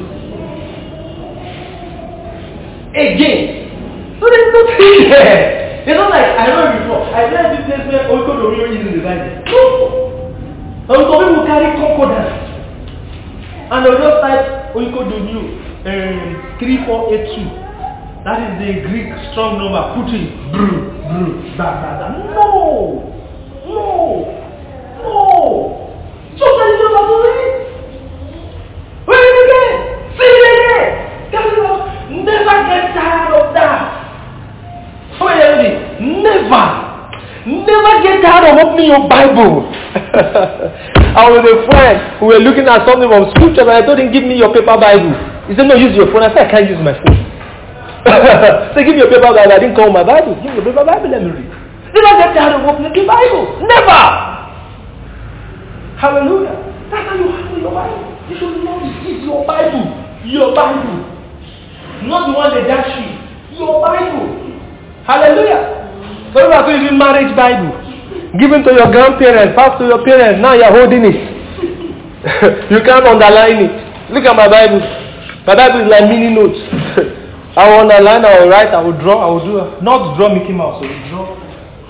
again. So there's nothing there. It's not like I know it before. I read this place where oikodomio is in the Bible. No. Some people will carry concordance. And they'll just type oikodomio um, three four eight two. That is the Greek strong number. Put it. Bru, bru, da, da, da. No. No. No. Sometimes you don't have to read. Read it again. See it again. Tell you, never get tired of that. Oh, yeah, never. Never get tired of opening your Bible. I was with a friend who were looking at something from scripture and I told him, give me your paper Bible. He said, no, use your phone. I said, I can't use my phone. Say, give me your paper Bible. I didn't call my Bible. Give me your paper Bible, let me read. Never get tired of opening the Bible. Never. Hallelujah. That's how you handle your Bible. You should know it is your Bible. Your Bible. Not the one that dash you. Your Bible. Hallelujah. So you are using marriage Bible. Given to your grandparents, passed to your parents. Now you are holding it. You can't underline it. Look at my Bible. My Bible is like mini notes. I will underline, I will write, I will draw, I will do. Not draw Mickey Mouse, so you draw.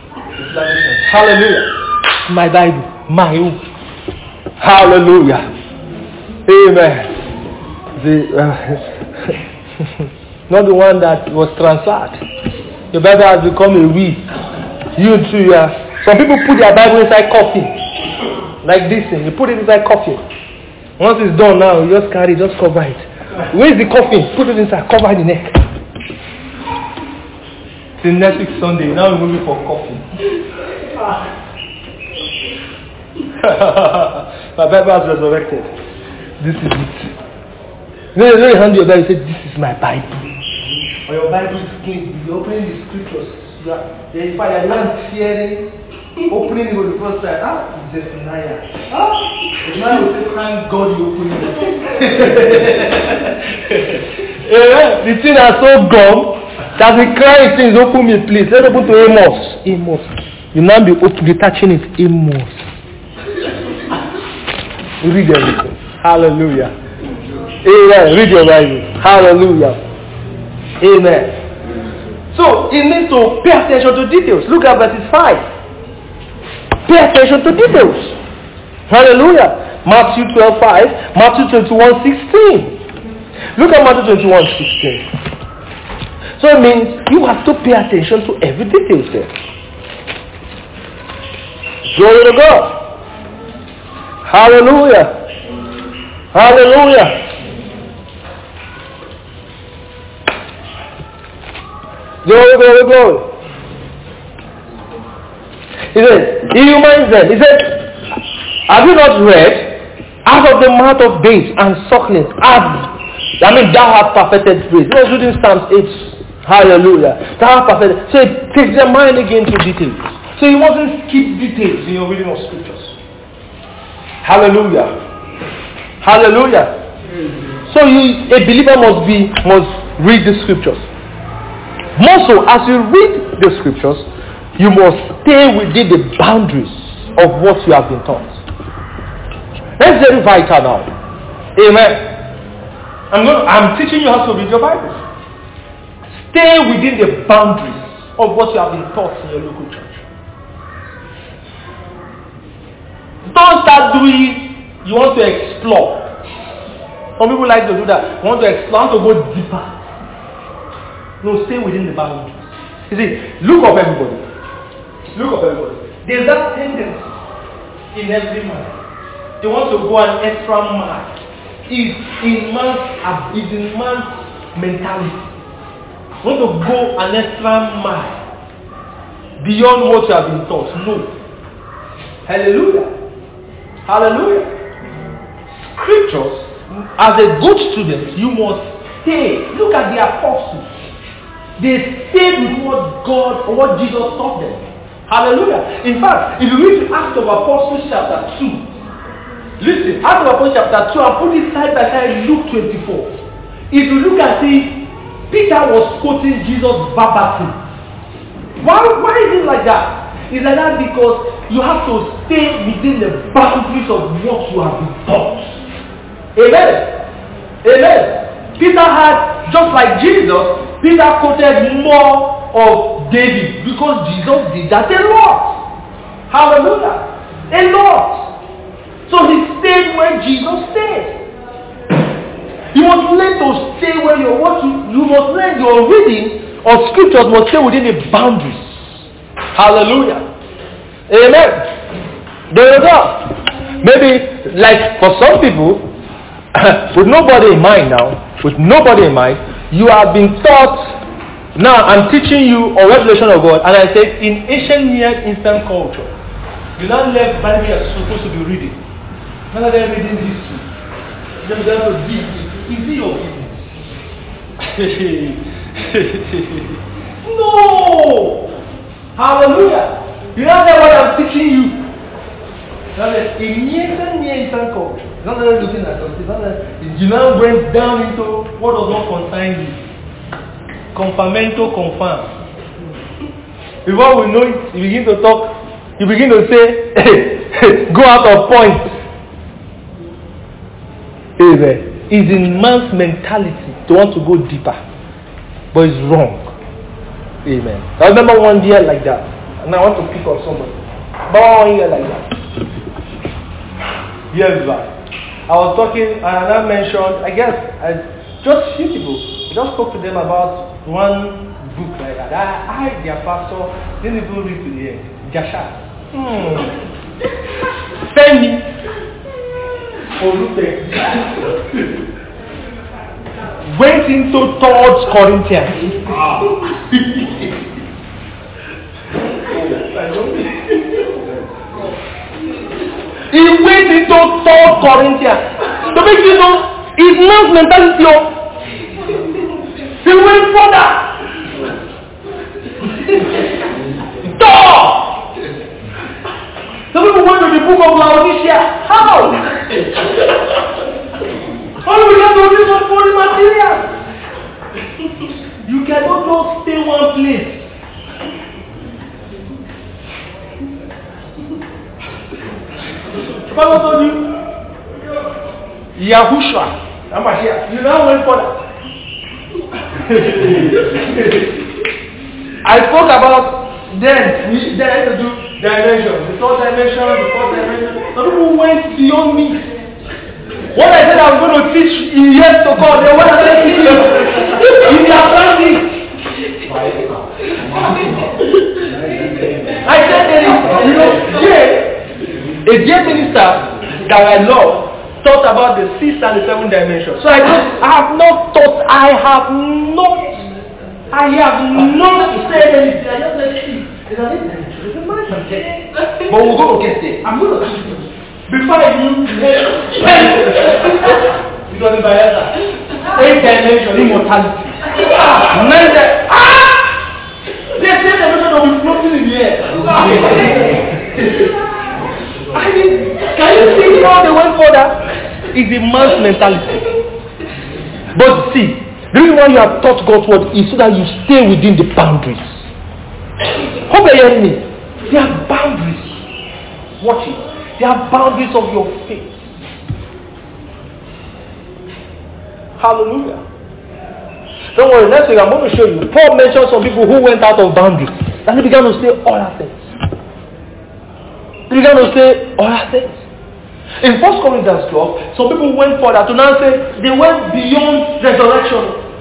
Hallelujah. My Bible. My own. Hallelujah. Amen. The, uh, not the one that was transferred. Your Bible has become a we. You too, yeah. Some people put their Bible inside coffin. Like this thing. You put it inside coffin. Once it's done now, you just carry it, just cover it. Where is the coffin? Put it inside, cover the neck. Till next week Sunday, now we're moving for coffin. My Bible has resurrected. This is it. When you hand your Bible, you say, this is my Bible. Or your Bible is clean. You're opening the scriptures. You are, there is fire. You are hearing, opening it for the first time. Ah, it's just Naya. Ah, now you say, thank God you opened it. Yeah, the thing has so gone that the crying things open me, please. Let's open to Amos. Amos. You now be open, detaching it. Amos. Read everything. Hallelujah. Amen. Read your Bible. Hallelujah. Amen. So, you need to pay attention to details. Look at verses five. Pay attention to details. Hallelujah. Matthew twelve five. Matthew twenty-one sixteen. Look at Matthew twenty-one sixteen. So it means you have to pay attention to every detail there. Glory to God. Hallelujah. Hallelujah. Glory, glory, glory. He said, he reminds them, he said, have you not read, out of the mouth of babes and sucklings, have, I mean, thou hast perfected praise. He was reading Psalms eight. Hallelujah. Thou hast perfected. So it takes their mind again to details. So he wasn't skip details in your reading of scriptures. Hallelujah. Hallelujah. So you, a believer must be, must read the scriptures. More so, as you read the scriptures, you must stay within the boundaries of what you have been taught. That's very vital now. Amen. I'm going. I'm teaching you how to read your Bible. Stay within the boundaries of what you have been taught in your local church. Don't start doing. You want to explore. Some people like to do that. You want to explore. Want to go deeper. No, stay within the boundaries. You see, look up everybody. Look up everybody. There's that tendency in every man. They want to go an extra mile. It's in man's, it's in man's mentality. Want to go an extra mile. beyond what you have been taught. No. Hallelujah. Hallelujah. Scriptures, as a good student, you must stay. Look at the apostles. They stayed with what God or what Jesus taught them. Hallelujah. In fact, if you read Acts of Apostles chapter two, listen, Acts of Apostles chapter two, and put it side by side Luke twenty-four. If you look at it, Peter was quoting Jesus verbatim. Why, why is it like that? It's like that because you have to stay within the boundaries of what you have been taught. Amen. Amen. Peter had, just like Jesus, Peter quoted more of David because Jesus did that a lot. Hallelujah. A lot. So he stayed where Jesus stayed. You must learn to stay where you're watching. You must learn your reading of scriptures must stay within the boundaries. Hallelujah. Amen. There you go. Maybe, like for some people, with nobody in mind now, with nobody in mind, you have been taught, now I'm teaching you a revelation of God, and I said, in ancient Near Eastern culture, you now left Bible you're supposed to be reading. None of them reading history. Just have to read. Is it your business? No! Hallelujah! You don't know what I'm teaching you. In Near Eastern culture, it's not that looking at us, it's not that you now went down into what does not concern you. Confirmento confirm. Before we know it, you begin to talk, you begin to say, hey, go out of point. Amen. It's in man's mentality to want to go deeper. But it's wrong. Amen. I remember one year like that. And I want to pick up somebody. But one year like that. Years back. I was talking and I mentioned, I guess, I, just few people. I just spoke to them about one book like that. I, I their pastor, didn't even read to the end. Jasha. Hmm. Femi. Went into Third Corinthians. He went into Third Corinthians. To make you know, his man's mentality. He went further. Thor. Some people went to the book of Laodicea. How? How do we get to this one foreign material? You cannot just stay one place. Bible told you, Yahushua, Hamashiach, you now went further. I spoke about then, we then had to do dimension, the third dimension, the fourth dimension. Some people went beyond me. What I said I was going to teach in years to come, they went and teach you in their practice. I said there is, you know, yeah. A dear minister that I love taught about the sixth and the seventh dimension. So I just, I have not taught, I have not, I have not said anything. I just said, see, there's an eighth dimension, there's a ninth dimension. But we're going to get there. I'm going to teach you. Before I knew, it was in Bayelsa. Eighth dimension, immortality. Ninth dimension, ah! They said the dimension will be floating in the air. I mean, can you see how they went further? It's a man's mentality. But see, the reason why you have taught God's word is so that you stay within the boundaries. Hope you hear me. There are boundaries. Watch it. There are boundaries of your faith. Hallelujah. Don't worry, next week I'm going to show you. Paul mentioned some people who went out of boundaries. And they began to say other things. They began to say other things. In First Corinthians twelve, some people went further to now say they went beyond resurrection.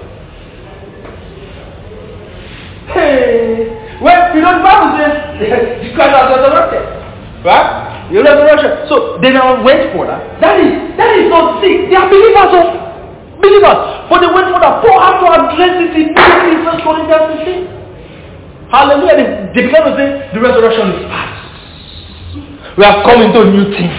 Hey, well, you know the Bible says Christ has resurrected, right? The resurrection. So they now went further. That is that is not sick. They are believers of believers, but they went further. Paul had to address it in First Corinthians fifteen. Hallelujah. They, they began to say, the resurrection is past. We have come into a new thing.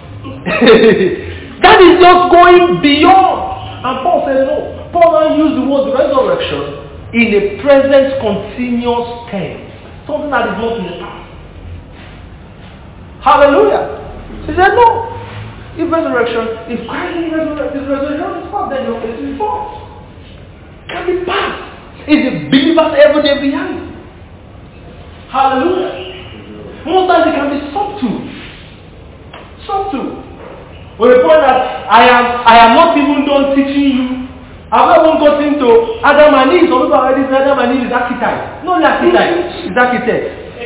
That is just going beyond. And Paul said no. Paul now used the word resurrection in a present continuous tense. Something that is not in the past. Hallelujah. He said no. If resurrection, if Christ is resurrected, if resurrection is past, then your place is false. Can be past. It's the believer's everyday behind. Hallelujah. Most times it can be subtle. Subtle. But the point that I am I am not even done teaching you. I've not even gotten to Adam and Eve. Some people already said Adam and Eve is archetype. No, not archetype. It's architect.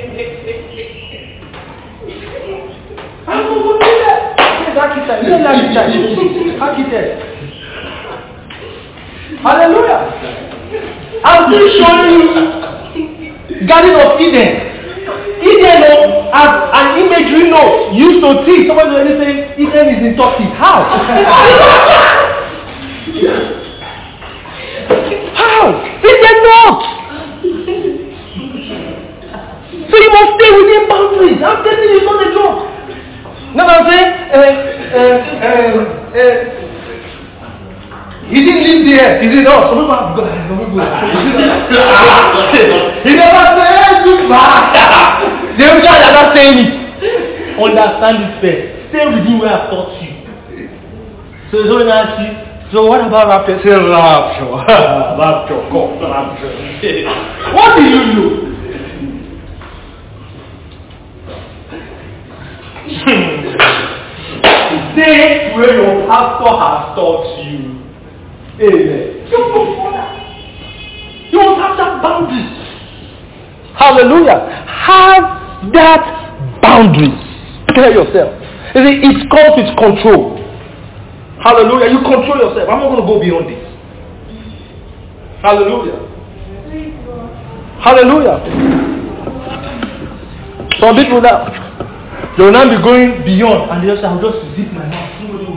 I'm not going to do that. It's archetype. It's not archetype. Architect. Hallelujah. I'm still showing you Garden of Eden. Eden as an imagery note used to teach. Somebody already saying Eden is in Turkey. How? How? Eden note. So you must stay within boundaries. I'm telling you, it's not a joke. Know what I'm saying? Uh, uh, uh, uh, he didn't live there. He did not. Some people have gone. Some people have He never said too bad. The reason are not saying it. Understand it first. Stay with you where I've taught you. So so now see. So what about rapture? Say rapture. Rapture. Come. Rapture. What do you do? Stay where your pastor has taught you. Amen. You don't go further. You won't have that boundaries. Hallelujah. Have that boundaries. Tell yourself. You see, it comes with control. Hallelujah. You control yourself. I'm not going to go beyond this. Hallelujah. Hallelujah. Some people now, they will now be going beyond and they just say, I'll just zip my mouth.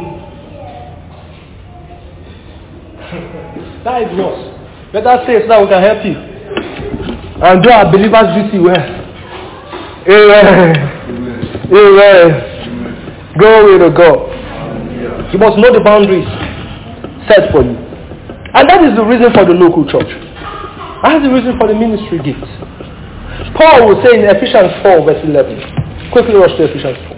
That is worse. Better say so that we can help you. And do our believers duty well. Amen. Amen. Glory to God. You must know the boundaries set for you. And that is the reason for the local church. That's the reason for the ministry gifts. Paul will say in Ephesians four verse eleven. Quickly rush to Ephesians four.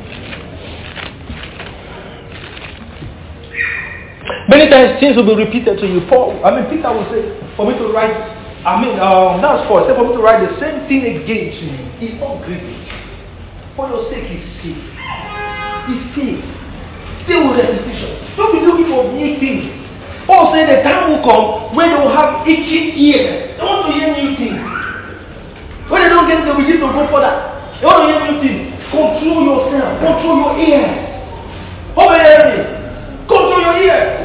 Many times things will be repeated to you. Paul, I mean Peter will say, for me to write, I mean, um, that's Paul, say for me to write the same thing again to you. It's not grieving. For your sake, it's safe. It's safe. Stay with repetition. Don't be looking for new things. Paul said the time will come when they will have itching ears. They want to hear new things. When they don't get it, they will begin to go further. They want to hear new things. Control yourself. Control your ears. How many hear me? Control your ears.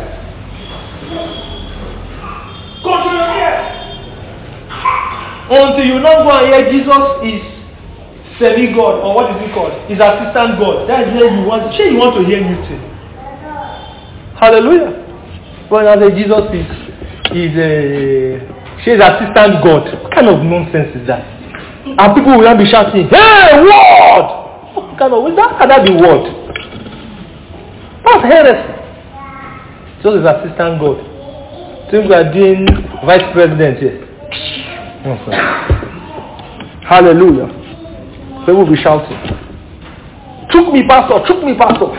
Control your ears. Until you not go and hear Jesus is semi-God, or what is it called? Is assistant God. That is where you want. Sure, you want to hear new things. Hallelujah. When I say Jesus is is a she is assistant God. What kind of nonsense is that? And people will not be shouting, "Hey, word!" What kind of that? Can that be word? That's heresy. Jesus is assistant God. Think we are doing vice president here. Okay. Hallelujah. They will be shouting. Took me, pastor. Took me, pastor.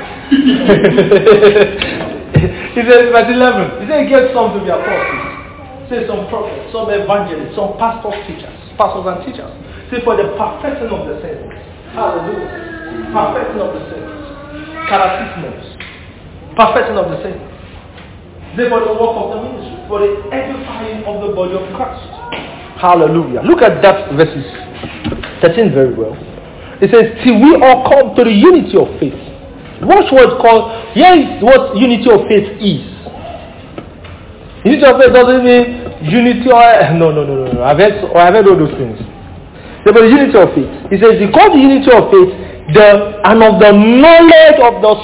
He says, verse eleven. He said, he gave some to be apostles. He says, some prophets, some evangelists, some pastors, teachers, pastors and teachers. Say, for the perfecting of the saints. Hallelujah. Perfecting of the saints. Charismos. Perfecting of the saints. Say, for the work of the ministry. For the edifying of the body of Christ. Hallelujah. Look at that verses thirteen very well. It says, till we all come to the unity of faith. Watch what it's called. Here is what unity of faith is. Unity of faith doesn't mean unity or no no no no no. I've heard or I've heard all those things. But the unity of faith. It says they call the unity of faith the and of the knowledge of the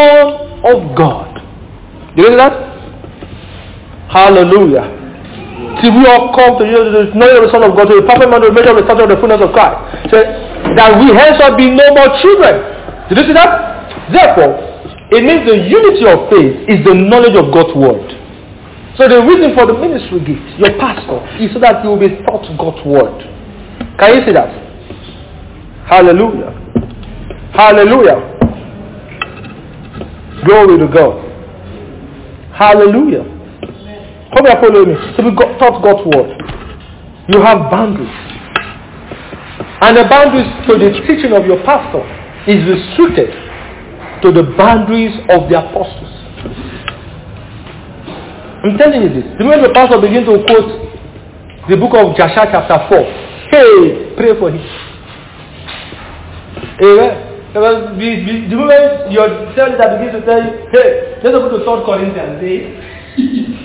Son of God. Do you know that? Hallelujah. till we all come to the knowledge of the Son of God, to the perfect man, to the measure of the stature of the fullness of Christ. So that we henceforth be no more children. Did you see that? Therefore, it means the unity of faith is the knowledge of God's word. So the reason for the ministry gift, your pastor, is so that you will be taught God's word. Can you see that? Hallelujah. Hallelujah. Glory to God. Hallelujah. Hope you are following me. So we got taught God's word. You have boundaries. And the boundaries to the teaching of your pastor is restricted to the boundaries of the apostles. I'm telling you this. The moment the pastor begins to quote the book of Joshua chapter four, hey, pray for him. Amen. The moment your church that begins to tell you, hey, let's go to Third Corinthians, say,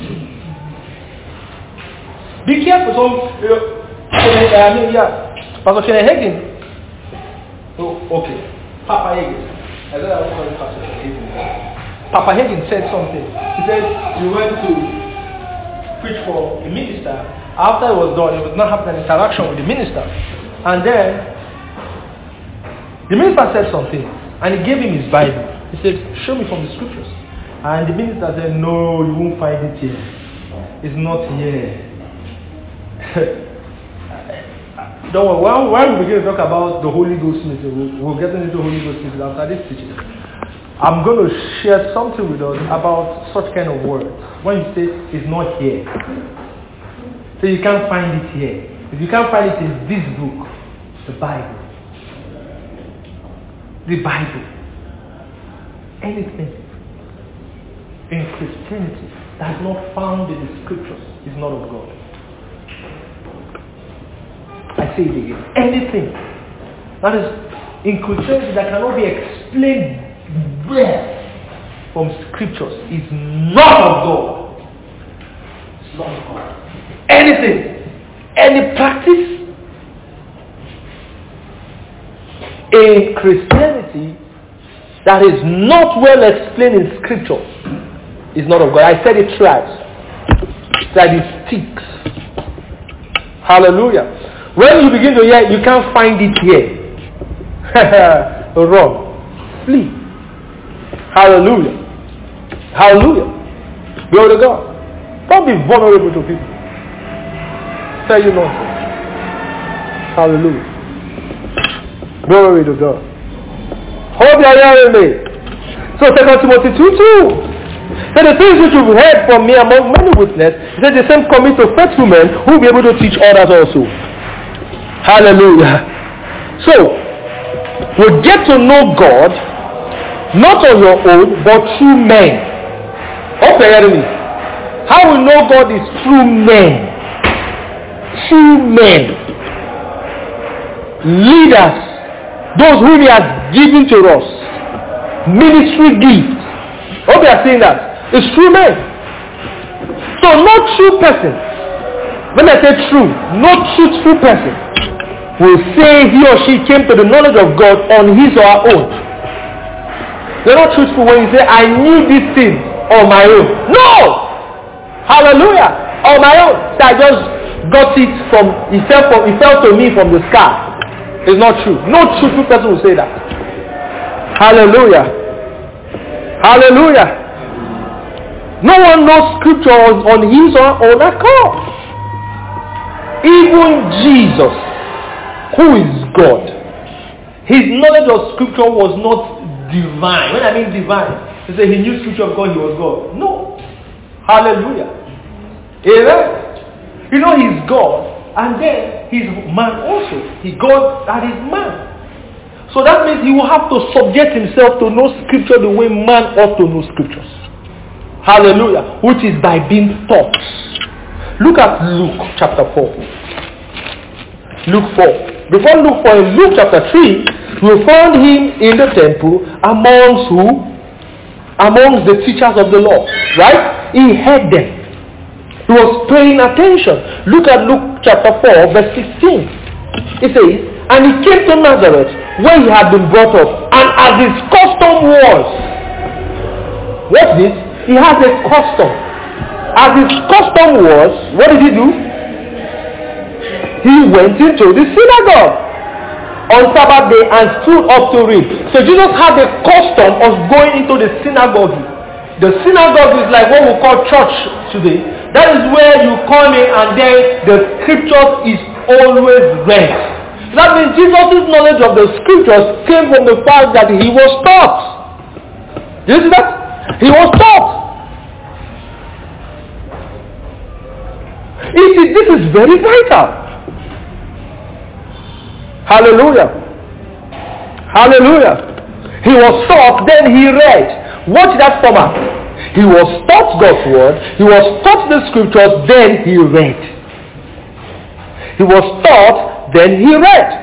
be careful. Some, you know, I mean, yeah, Pastor Shane Hagen. Oh, okay, Papa Hagen. I don't know how to call him Pastor Hagen. Papa Hagen said something. He said he went to preach for a minister. After it was done, he was not having an interaction with the minister, and then the minister said something, and he gave him his Bible. He said, show me from the scriptures. And the minister said, no, you won't find it here. It's not here. Don't worry, when, when we begin to talk about the Holy Ghost meeting, we'll, we'll get into the Holy Ghost meeting after this teaching. I'm going to share something with us about such kind of words. When you say, it's not here. So you can't find it here. If you can't find it in this book, the Bible. The Bible. Anything in Christianity that is not found in the scriptures is not of God. I say it again. Anything that is in Christianity that cannot be explained well from scriptures is not of God. It's not of God. Anything, any practice in Christianity that is not well explained in scripture is not of God. I said it twice. That it sticks. Hallelujah. When you begin to hear, you can't find it here. Wrong. Flee. Hallelujah. Hallelujah. Glory to God. Don't be vulnerable to people. Tell you nonsense. Hallelujah. Glory to God. Hope you are hearing me. So Second Timothy two two. So the things which you've heard from me among many witnesses, that the same commit to faithful men who will be able to teach others also. Hallelujah. So, we get to know God, not on your own, but through men. Okay, hear me. How we know God is through men. Through men. Leaders. Those whom He has given to us. Ministry gifts. Hope you are seeing that. It's true men. So no true person, when I say true, no truthful person will say he or she came to the knowledge of God on his or her own. They're not truthful when you say, I knew this thing on my own. No! Hallelujah! On my own. So I just got it from, it fell, from, it fell to me from the sky. It's not true. No truthful person will say that. Hallelujah. Hallelujah. No one knows scripture on his or her own account. Even Jesus, who is God, his knowledge of scripture was not divine. When I mean divine, they say he knew scripture of God, he was God. No. Hallelujah. Amen. You know he's God, and then he's man also. He God and he's man. So that means he will have to subject himself to know scripture the way man ought to know scriptures. Hallelujah. Which is by being taught. Look at Luke chapter four. Luke four. Before Luke four, in Luke chapter three, we found him in the temple amongst who? Amongst the teachers of the law. Right? He heard them. He was paying attention. Look at Luke chapter four, verse sixteen. It says, and he came to Nazareth, where he had been brought up, and as his custom was. What's this? He has a custom. As his custom was, what did he do? he went into the synagogue on Sabbath day and stood up to read. So Jesus had a custom of going into the synagogue. The synagogue is like what we call church today. That is where you come in and then the scriptures is always read. That means Jesus' knowledge of the scriptures came from the fact that he was taught. You see that? He was taught. It is, this is very vital. Hallelujah. Hallelujah. He was taught, then he read. Watch that format. He was taught God's word. He was taught the scriptures, then he read. He was taught, then he read.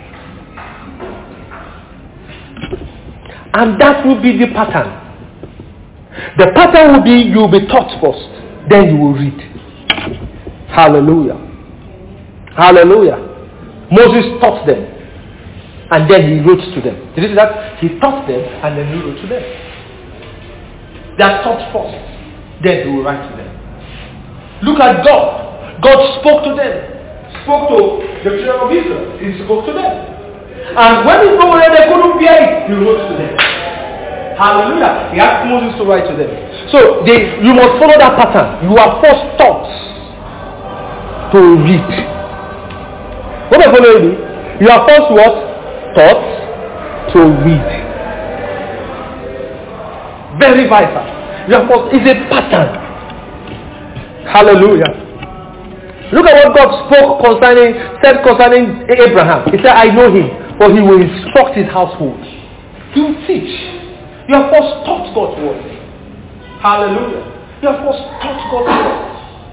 And that will be the pattern. The pattern will be you will be taught first, then you will read. Hallelujah. Hallelujah. Moses taught them and then he wrote to them. Did you see that? He taught them and then he wrote to them. They are taught first, then he will write to them. Look at God. God spoke to them. Spoke to the children of Israel. He spoke to them. And when he spoke to them, they couldn't bear it. He wrote to them. Hallelujah. He asked Moses to write to them. So they, you must follow that pattern. You are first taught to read. What am I following me? You are first what? Taught to read. Very vital. You are first, it's a pattern. Hallelujah. Look at what God spoke concerning, said concerning Abraham. He said, I know him, for he will instruct his household. He will teach. You are first taught God's word. Hallelujah. You are first taught God's word.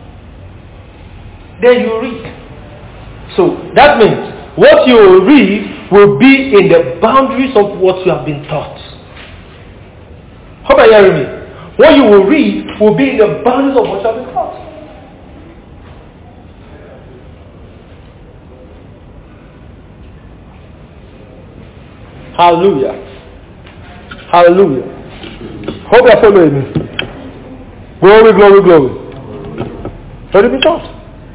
Then you read. So that means what you read will be in the boundaries of what you have been taught. Hope you hearing me? What you will read will be in the boundaries of what you have been taught. Hallelujah. Hallelujah. Hope you are following me. Glory, glory, glory. Let it be taught.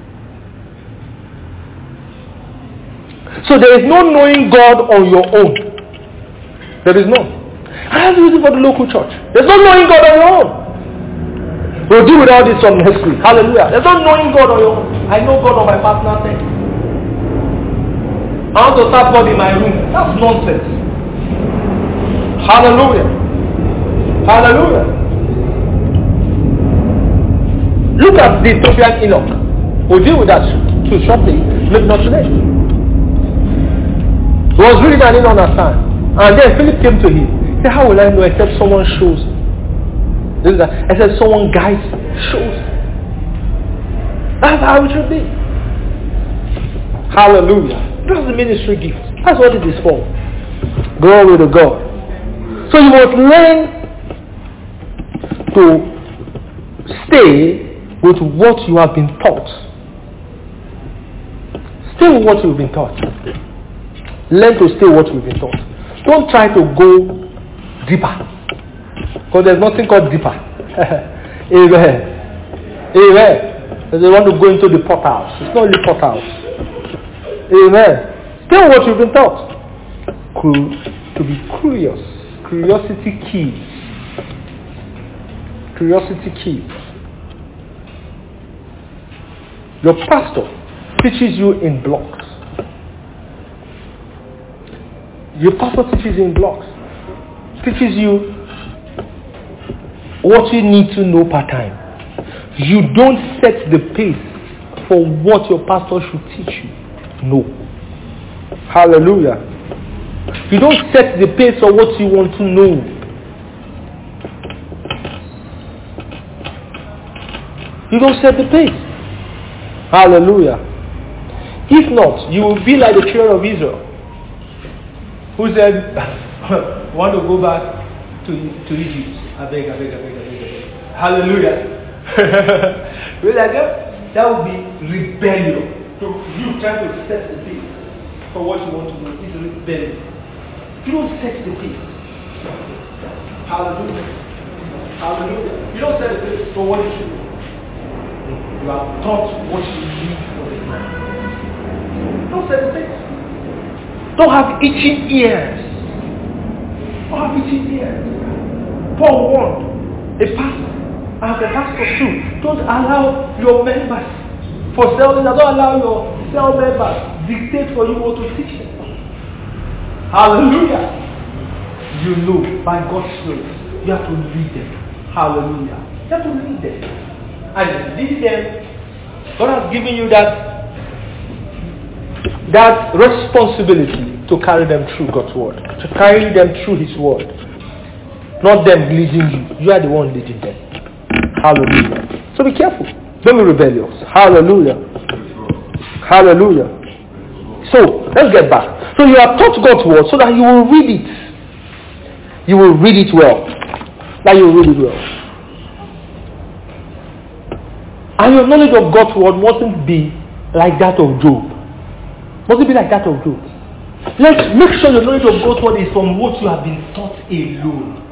So there is no knowing God on your own. There is no. I have to use it for the local church. There's no knowing God on your own. We'll deal with all this on next week. Hallelujah. There's no knowing God on your own. I know God on my personal thing. I want to serve God in my room. That's nonsense. Hallelujah. Hallelujah. Look at the Ethiopian Enoch. We'll deal with that too shortly. Maybe not today. He was reading and didn't understand. And then Philip came to him. He said, how will I know except someone shows? This is that. Except someone guides, shows. That's how it should be. Hallelujah. That's the ministry gift. That's what it is for. Glory to God. So you must learn to stay with what you have been taught. Stay with what you've been taught. Learn to stay what you've been taught. Don't try to go deeper. Because there's nothing called deeper. Amen. Amen. They want to go into the pothouse. It's not really pothouse. Amen. Stay with what you've been taught. To be curious. Curiosity kills. Curiosity kills. Your pastor teaches you in blocks. Your pastor teaches you in blocks. Teaches you what you need to know per time. You don't set the pace for what your pastor should teach you. No. Hallelujah. You don't set the pace for what you want to know. You don't set the pace. Hallelujah. If not, you will be like the children of Israel, who said, want to go back to, to Egypt. I beg, I beg, I beg, I beg, I beg. Hallelujah. Well, like that, that would be rebellion. So you try to set the pace for what you want to do. It's rebellion. You don't set the pace. Hallelujah. Hallelujah. You don't set the pace for what you should do. You are taught what you need for the time. Don't say the things. Don't have itching ears. Don't have itching ears. Paul warned a pastor and the pastor too. Don't allow your members for selling. Don't allow your cell members dictate for you what to teach them. Hallelujah. You know by God's Spirit you have to lead them. Hallelujah. You have to lead them. And lead them. God has given you that that responsibility to carry them through God's word. To carry them through His word. Not them leading you. You are the one leading them. Hallelujah. So be careful. Don't be rebellious. Hallelujah. Hallelujah. So, let's get back. So you have taught God's word so that you will read it. You will read it well. That you will read it well. And your knowledge of God's word mustn't be like that of Job. Mustn't be like that of Job. Let's make sure your knowledge of God's word is from what you have been taught alone.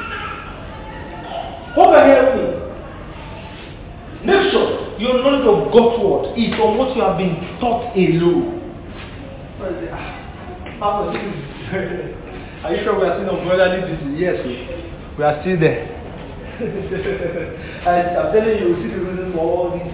Over here with me. Make sure your knowledge of God's word is from what you have been taught alone. Are you sure we are still on brotherly duty? Yes, we are still there. And I'm telling you, see the reason for all this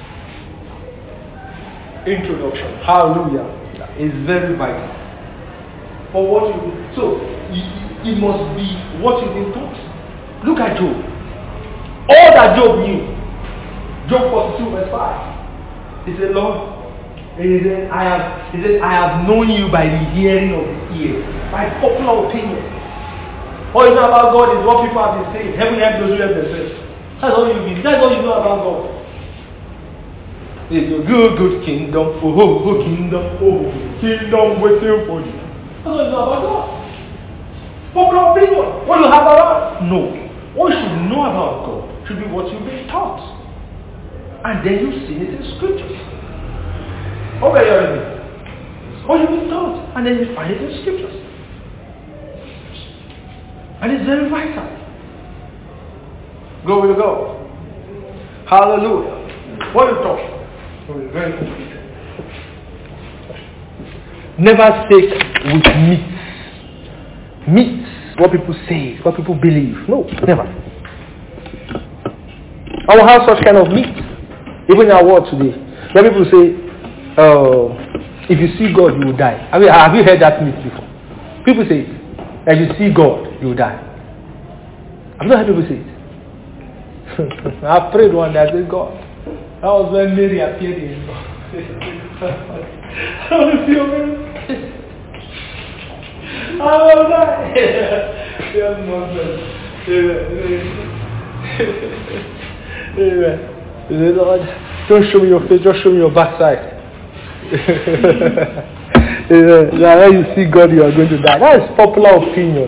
introduction. Hallelujah. It's very vital. For what you do. So, it must be what you've been taught. Look at Job. All that Job knew. Job forty-two verse five. He said, Lord, he said, I have, he said, I have known you by the hearing of the ear, by popular opinion. All you know about God is what people have been saying. Heaven help those who help themselves. That's all you mean. That's all you know about God. It's a good, good kingdom. Oh, oh, oh, kingdom. Oh, kingdom waiting for you. That's all you know about God. Popular opinion. What you have around? No. What you should know about God should be what you've been taught. And then you see it in scriptures. Over here with me. What you've been taught. And then you find it in scriptures. And it's very vital. Glory to God. Hallelujah. What is taught? Very important. Never stick with myths. Myths. What people say. What people believe. No, never. I will have such kind of myths. Even in our world today. Where people say, uh, if you see God, you will die. I mean, have you heard that myth before? People say, if you see God, you will die. I've not heard people say it. I prayed one day, I said, God. That was when Mary appeared in God. I was feeling I will die. Yes, nonsense. Amen. Amen. Lord, don't show me your face, just show me your backside. When you see God, you are going to die. That is popular opinion.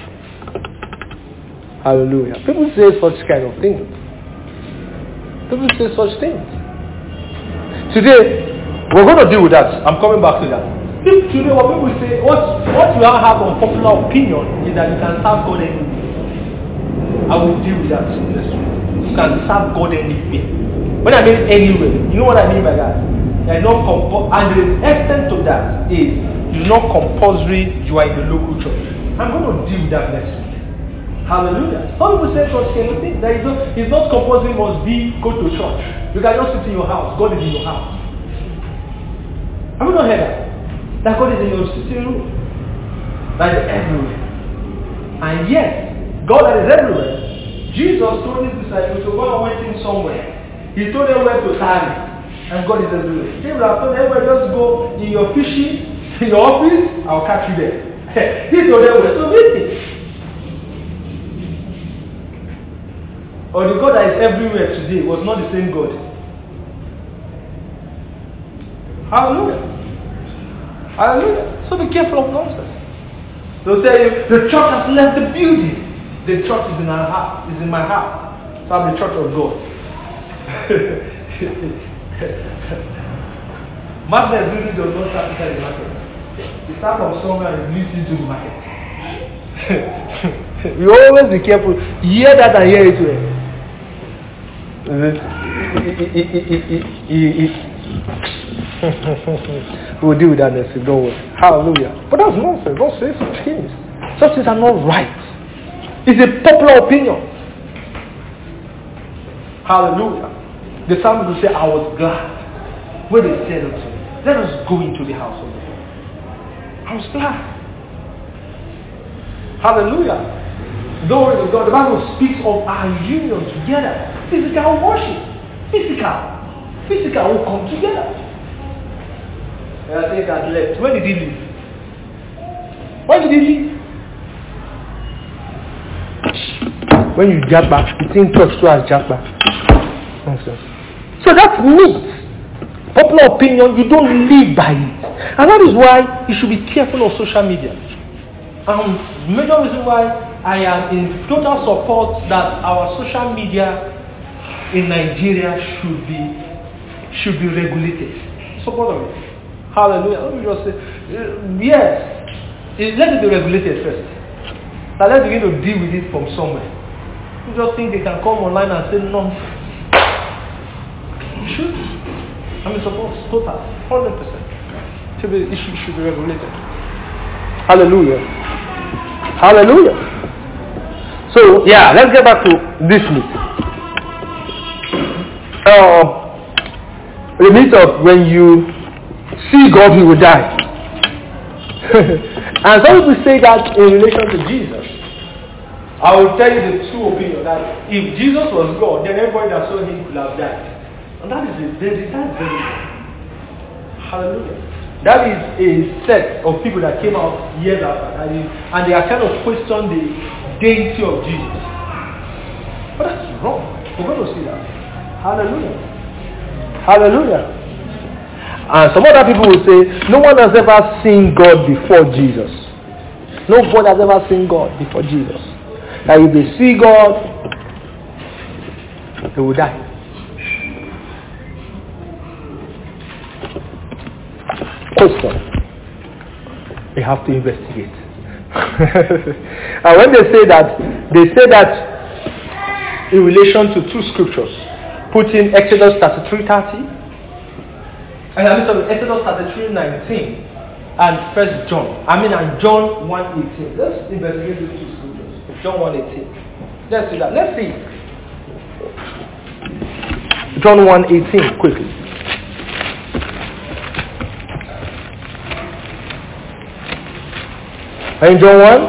Hallelujah. People say such kind of things. People say such things. Today, we're going to deal with that. I'm coming back to that. If today what people say, what, what you have on popular opinion is that you can serve God anywhere. I will deal with that in this week. You can serve God anywhere. When I mean anywhere, you know what I mean by that? They're not compo- and the extent to that is it's not compulsory you are in the local church. I'm going to deal with that next week. Hallelujah. Some people say such kind of thing. That is not, it's not compulsory must be go to church. You can just sit in your house. God is in your house. Have you not heard that? That God is in your sitting room. That is everywhere. And yet, God that is everywhere. Jesus told his disciples to go and wait him somewhere. He told them where to tarry. And God is everywhere. He would have told them, just go in your fishing, in your office, I'll catch you there. He told them where to meet him. Or the God that is everywhere today was not the same God. Hallelujah. Hallelujah. So be careful of nonsense. They'll tell you, the church has left the building. The church is in our heart, is in my heart. So I'm the church of God. Madness really does not start inside the market. It starts from somewhere and it leads into the market. You always be careful. You hear that and hear it well. We'll deal with that next week, don't worry. Hallelujah. But that's nonsense. Don't say such things. Such things are not right. It's a popular opinion. Hallelujah. The psalmist will say, I was glad when they said unto me, let us go into the house of the Lord. I was glad. Hallelujah. Glory to God. The Bible speaks of our union together. Physical worship. Physical. Physical will come together. And I think that left. When did he leave? When did he leave? When you jump back, you think talks to us jump back. Nonsense. So that's myth. Popular opinion, you don't live by it. And that is why you should be careful of social media. Um, major reason why I am in total support that our social media in Nigeria should be should be regulated. Support of it. Hallelujah. Let me just say, uh, yes, it, let it be regulated first. Now let's begin to deal with it from somewhere. You just think they can come online and say nonsense. You should. I mean, support total, one hundred percent. Should be, it should, should be regulated. Hallelujah. Hallelujah. So, yeah, let's get back to this myth. Uh, the myth of when you see God, he will die. And some people say that in relation to Jesus. I will tell you the true opinion that if Jesus was God, then everybody that saw him could have died. And that is a very, that's very hallelujah. That is a set of people that came out years after, and, is, and they are kind of questioning the deity of Jesus. But that's wrong. We're going to see that. Hallelujah. Hallelujah. And some other people will say, no one has ever seen God before Jesus. No one has ever seen God before Jesus. That if they see God, they will die. Question. They have to investigate. And when they say that, they say that in relation to two scriptures, put in Exodus thirty-three thirty, and I mean sorry, Exodus thirty-three nineteen, and First John. I mean, and John one eighteen. Let's investigate these two scriptures. John one eighteen. Let's see that. Let's see. John one eighteen, quickly. And John one.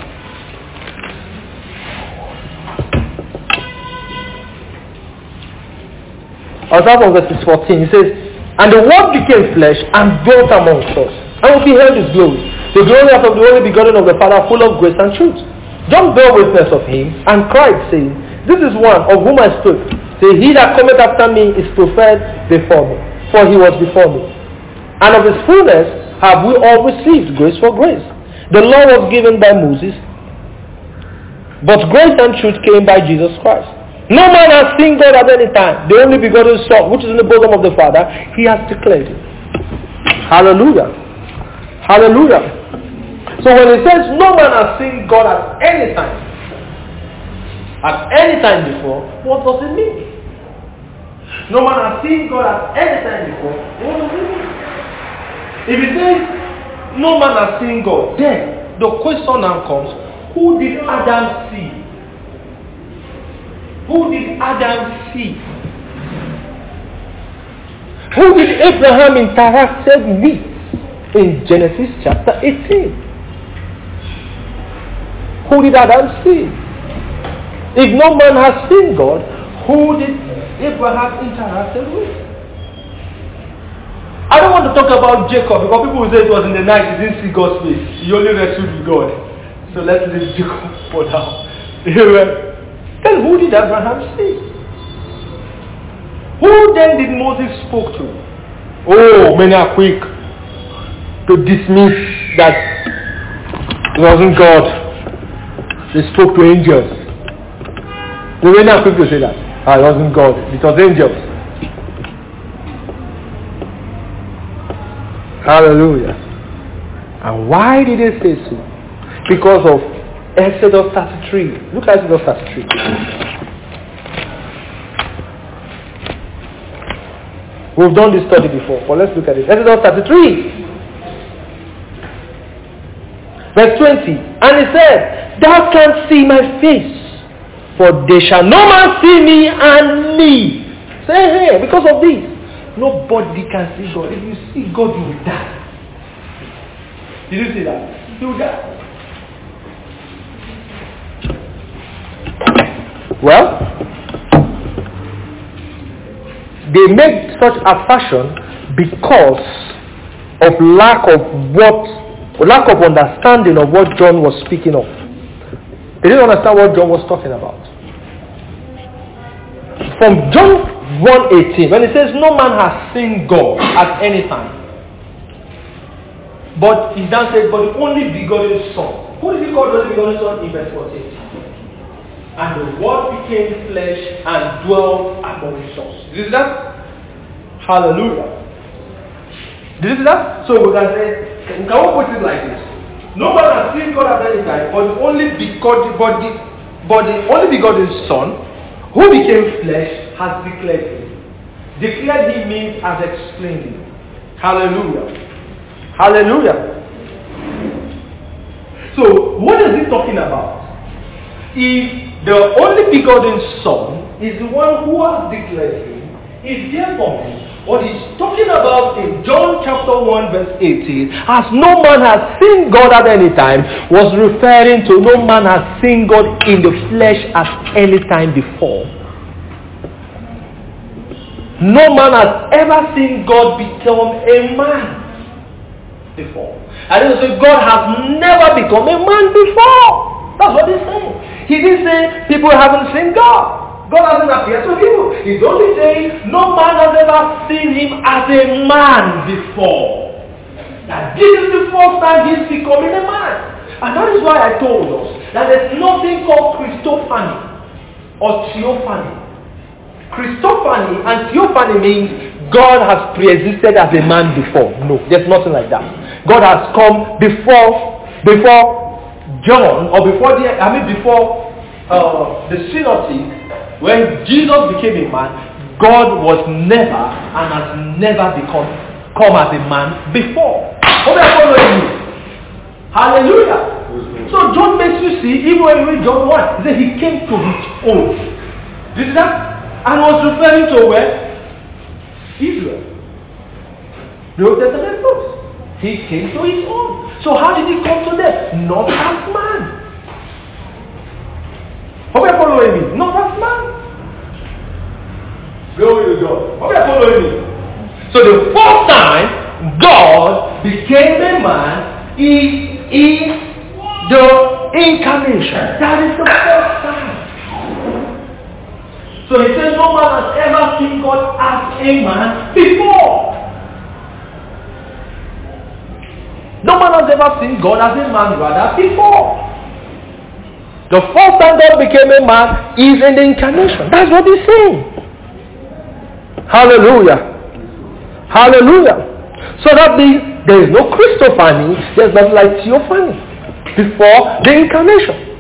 I'll start from verse fourteen. It says, and the word became flesh and dwelt amongst us, and we beheld his glory. The glory of the only begotten of the Father, full of grace and truth. John bare witness of him, and cried, saying, this is one of whom I spoke. Say, he that cometh after me is preferred before me, for he was before me. And of his fullness have we all received grace for grace. The law was given by Moses, but grace and truth came by Jesus Christ. No man has seen God at any time. The only begotten Son, which is in the bosom of the Father, he has declared it. Hallelujah. Hallelujah. So when it says no man has seen God at any time, at any time before, what does it mean? No man has seen God at any time before, what does it mean? If it says no man has seen God, then the question now comes, who did Adam see? Who did Adam see? Who did Abraham interact with in Genesis chapter eighteen? Who did Adam see? If no man has seen God, who did Abraham interact with? I don't want to talk about Jacob because people will say it was in the night, he didn't see God's face. He only wrestled with God. So let's leave Jacob for now. Then who did Abraham see? Who then did Moses spoke to? Oh, many are quick to dismiss that it wasn't God. They spoke to angels. They were not quick to say that. Ah, it wasn't God. It was angels. Hallelujah. And why did they say so? Because of Exodus thirty-three. Look at Exodus thirty-three. We've done this study before, but let's look at it. Exodus thirty-three. Verse twenty. And he said, thou canst see my face, for there shall no man see me and live. Say, hey, because of this, nobody can see God. If you see God, you will die. Did you see that? You will die. Well, they made such assertion because of lack of what, lack of understanding of what John was speaking of. They didn't understand what John was talking about. From John one eighteen, when it says no man has seen God at any time, but he then said, but the only begotten Son. Who is he called the only begotten Son in verse fourteen? And the Word became flesh and dwelt among us. Did you see that? Hallelujah. Did you see that? So we can say, we can put it like this. No man has seen God at any time, but the only begotten, but the, but the only begotten Son, who became flesh, has declared him. Declared him means has explained him. Hallelujah. Hallelujah. So what is he talking about? If the only begotten Son is the one who has declared him, is therefore me. What he's talking about in John chapter one verse eighteen, as no man has seen God at any time, was referring to no man has seen God in the flesh at any time before. No man has ever seen God become a man before. And he said God has never become a man before. That's what he's saying. He didn't say people haven't seen God. God hasn't appeared to people. He's only saying no man has ever seen him as a man before. That this is the first time he's becoming a man. And that is why I told us that there's nothing called Christophany or Theophany. Christophany and Theophany means God has pre-existed as a man before. No, there's nothing like that. God has come before, before John, or before the, I mean before uh, the synoptic. When Jesus became a man, God was never and has never become come as a man before. Hope you're following me. Hallelujah. So John makes you see, even when you read John one, he said he came to his own. Did you see that? And was referring to where? Israel. The Old Testament books. He came to his own. So how did he come to them? Not as man. Hope you're following me. Not as man. Glory to God. Hope you're following me. So the first time God became a man is in the incarnation. That is the first time. So he says no man has ever seen God as a man before. No man has ever seen God as a man rather before. The first time God became a man is in the incarnation. That's what he's saying. Hallelujah. Hallelujah. So that means there is no Christophany, there's nothing like Theophany before the incarnation.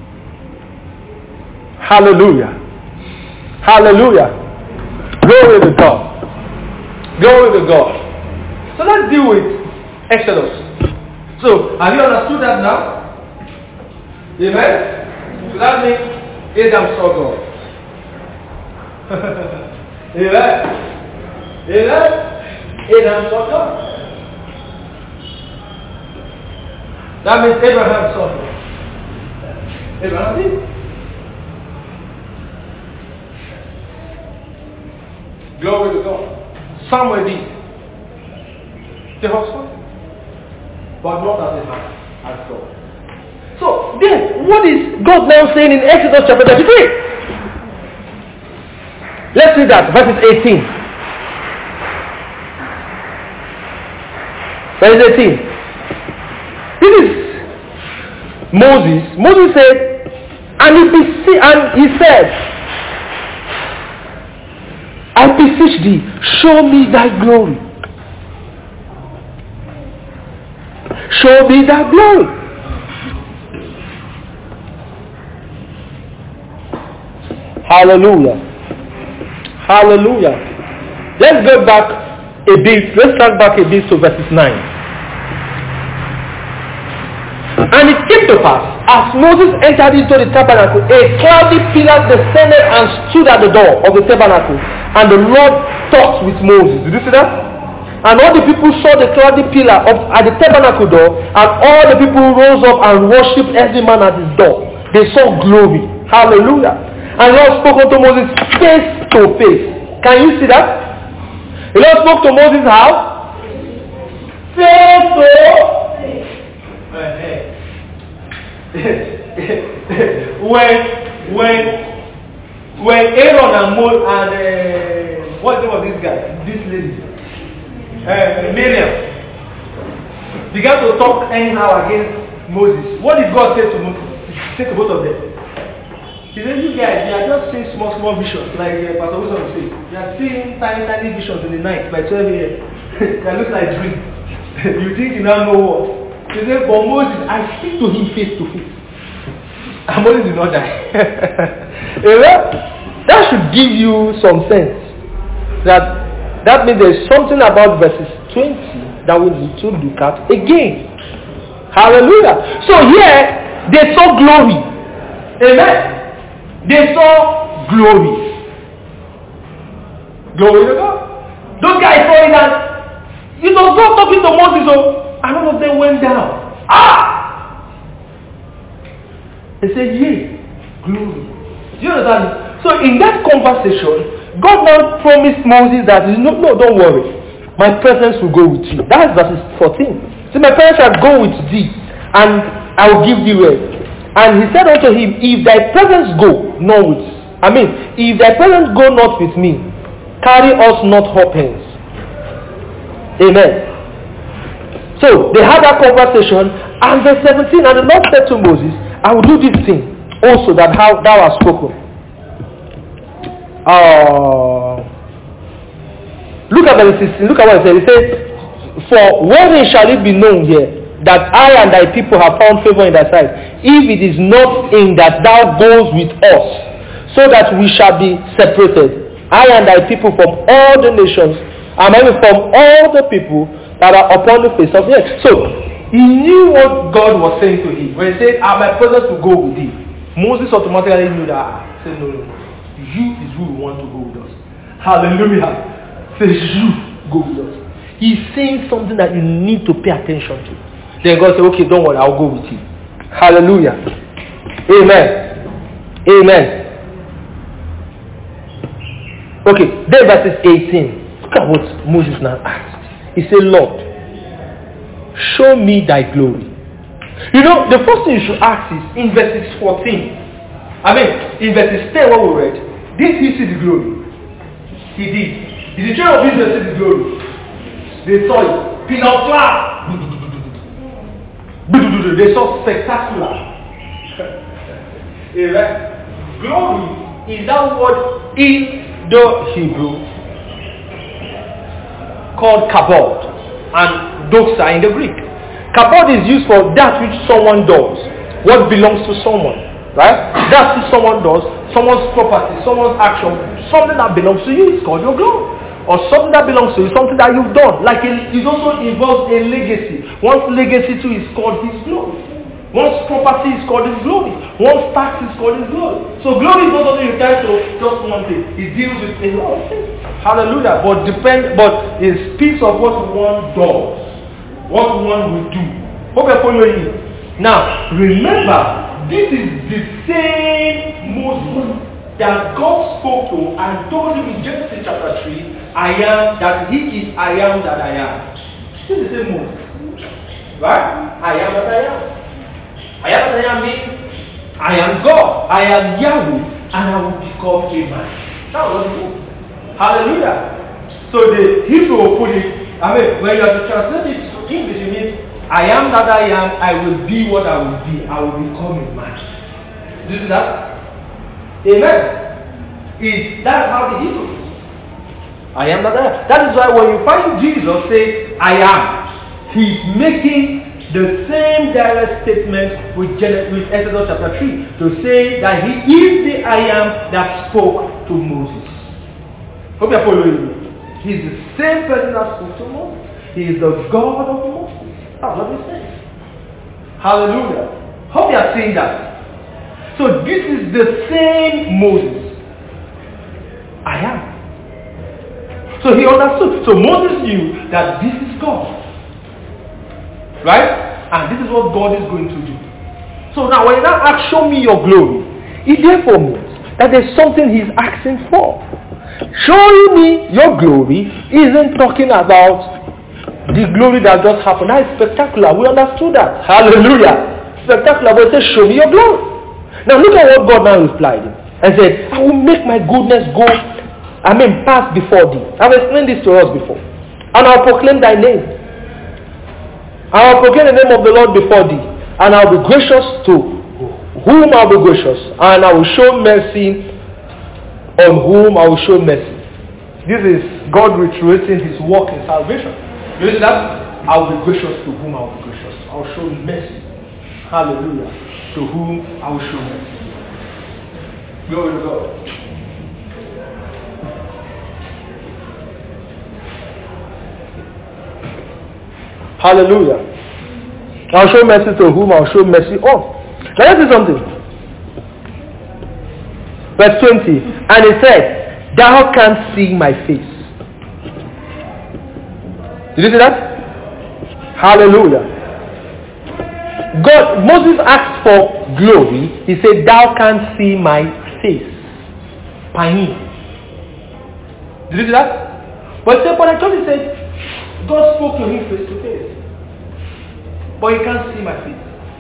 Hallelujah. Hallelujah. Glory to God. Glory to God. So let's deal with Exodus. So, have you understood that now? Amen? So that means Adam saw God. Amen? Amen? Adam saw God. That means Abraham saw him. Abraham did. Glory to God. Samuel did. The husband. But not as a man, as God. So then, what is God now saying in Exodus chapter thirty-three? Let's read that, verses eighteen. Verse eighteen. This is Moses. Moses said, and he, bese- and he said, I beseech thee, show me thy glory. Show me thy glory. Hallelujah. Hallelujah. Let's go back a bit. Let's start back a bit to verses nine. And it came to pass, as Moses entered into the tabernacle, a cloudy pillar descended and stood at the door of the tabernacle. And the Lord talked with Moses. Did you see that? And all the people saw the cloudy pillar of, at the tabernacle door, and all the people rose up and worshipped every man at his door. They saw glory. Hallelujah. And the Lord spoke unto Moses face to face. Can you see that? The Lord spoke to Moses how? Face to face. when when when Aaron and Mo and uh, what's the name of this guy? This lady, uh, Miriam, began to talk anyhow against Moses. What did God say to Moses? Say to both of them. He said, "You guys, you are just seeing small, small visions, like uh, Pastor Wilson will say. You are seeing tiny, tiny visions in the night by twelve a m That looks like dreams. You think you now know what?" He said, "For Moses, I speak to him face to face." And Moses did not die. That should give you some sense. That that means there is something about verses twenty that we need to look at again. Hallelujah. So here, they saw glory. Amen. They saw glory. Glory to God. Those guys saw it and it was God talking to Moses, oh, and all of them went down. Ah! They said, yea, glory. Do you understand? So in that conversation, God now promised Moses that, no, no, don't worry. My presence will go with you. That's verses fourteen. See, my presence shall go with thee, and I will give thee rest. And he said unto him, if thy presence go not with, I mean, if thy presence go not with me, carry us not up hence. Amen. So they had that conversation, and verse seventeen, and the Lord said to Moses, I will do this thing also that how thou hast spoken. Uh, look at verse sixteen. Look at what it says. It says, for wherein shall it be known here that I and thy people have found favor in thy sight, if it is not in that thou goes with us, so that we shall be separated, I and thy people from all the nations, and maybe from all the people that are upon the face of the earth. So he knew what God was saying to him. When he said, ah, my presence will go with thee, Moses automatically knew that. He said, no, no, no. You is who we want to go with us. Hallelujah. Says you go with us. He's saying something that you need to pay attention to. Then God said, okay, don't worry, I'll go with you. Hallelujah. Amen. Amen. Okay, then verses eighteen. Look at what Moses now asked. He said, Lord, show me thy glory. You know, the first thing you should ask is in verses fourteen. I mean, in verses ten, what we read, did he see the glory? He did. Did the children of Israel see the glory? They saw it. Pillar of cloud. They saw spectacular. Amen. Glory is that word in the Hebrew called kabod and doxa in the Greek. Kabod is used for that which someone does, what belongs to someone, right? That which someone does, someone's property, someone's action, something that belongs to you is called your glory. Or something that belongs to you, something that you've done. Like it, it also involves a legacy. One's legacy too is called his glory. One's property is called his glory. One's tax is called his glory. So glory is not only referred to just one thing. It deals with a lot of things. Hallelujah. But depend, but it speaks of what one does, what one will do. Hope you're following me. Now, remember, this is the same Moses that God spoke to and told him in Genesis chapter three, I am that he is I am that I am. This is the same Moses. Right? I am that I am. I am that I am means I am God. I am Yahweh and I will become a man. That was what it means. Hallelujah. So the Hebrew will put it, I mean, when you have to translate it to English, it means I am that I am, I will be what I will be, I will become a man. Do you see that? Amen. Is that how the Hebrew is? I am that I am. That is why when you find Jesus say, I am, he's making the same direct statement with, Genesis, with Exodus chapter three to say that he is the I am that spoke to Moses. Hope you're following me. He's the same person that spoke to Moses. He is the God of Moses. That's what he says. Hallelujah. Hope you are seeing that. So this is the same Moses. I am. So he understood. So Moses knew that this is God. Right? And this is what God is going to do. So now when he now asks, show me your glory, it therefore means that there's something he's asking for. Showing me your glory isn't talking about the glory that just happened. That is spectacular. We understood that. Hallelujah. Spectacular. But it says, show me your glory. Now look at what God now replied him. And said, I will make my goodness go, I mean, pass before thee. I've explained this to us before. And I'll proclaim thy name. I will proclaim the name of the Lord before thee. And I'll be gracious to whom I'll be gracious. And I will show mercy on whom I will show mercy. This is God reiterating his work in salvation. You see that? I will be gracious to whom I will be gracious. I will show mercy. Hallelujah. To whom I will show mercy. Glory to God. Hallelujah. I'll show mercy to whom I'll show mercy on. Now let's do something. Verse twenty. And he said, thou canst see my face. Did you see that? Hallelujah. God, Moses asked for glory. He said, thou canst see my face. Pain. Did you see that? But, but I thought he said, God spoke to him face to face. But he can't see my face.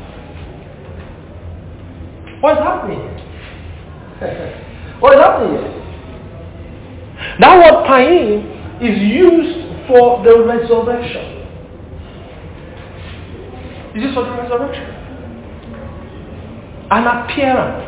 What's happening? What is happening here? That word pain is used for the resurrection. It's used for the resurrection. An appearance.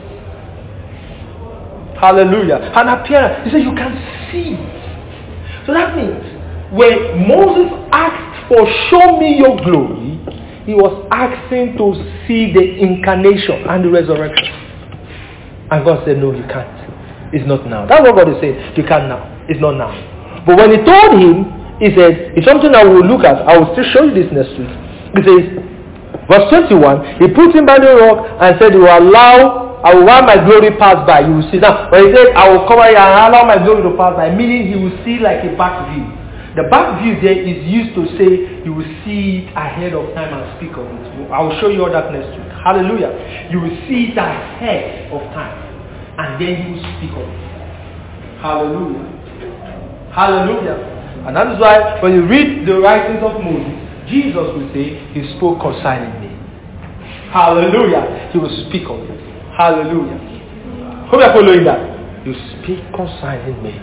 Hallelujah. An appearance. He said you can see. So that means when Moses asked for show me your glory, he was asking to see the incarnation and the resurrection. And God said, no, you can't. It's not now. That's what God is saying. You can't now. It's not now. But when he told him, he said, it's something I will look at. I will still show you this next week. He says, verse twenty-one, he put him by the rock and said, you will allow, I will allow my glory pass by. You will see. Now, when he said, I will cover you and allow my glory to pass by, meaning he will see like a back view. The back view there is used to say you will see it ahead of time and speak of it. I will show you all that next week. Hallelujah. You will see it ahead of time and then you will speak of it. Hallelujah. Hallelujah. And that is why when you read the writings of Moses, Jesus will say, he spoke concerning me. Hallelujah. He will speak of it. Hallelujah. Hope you are following that. You speak concerning me.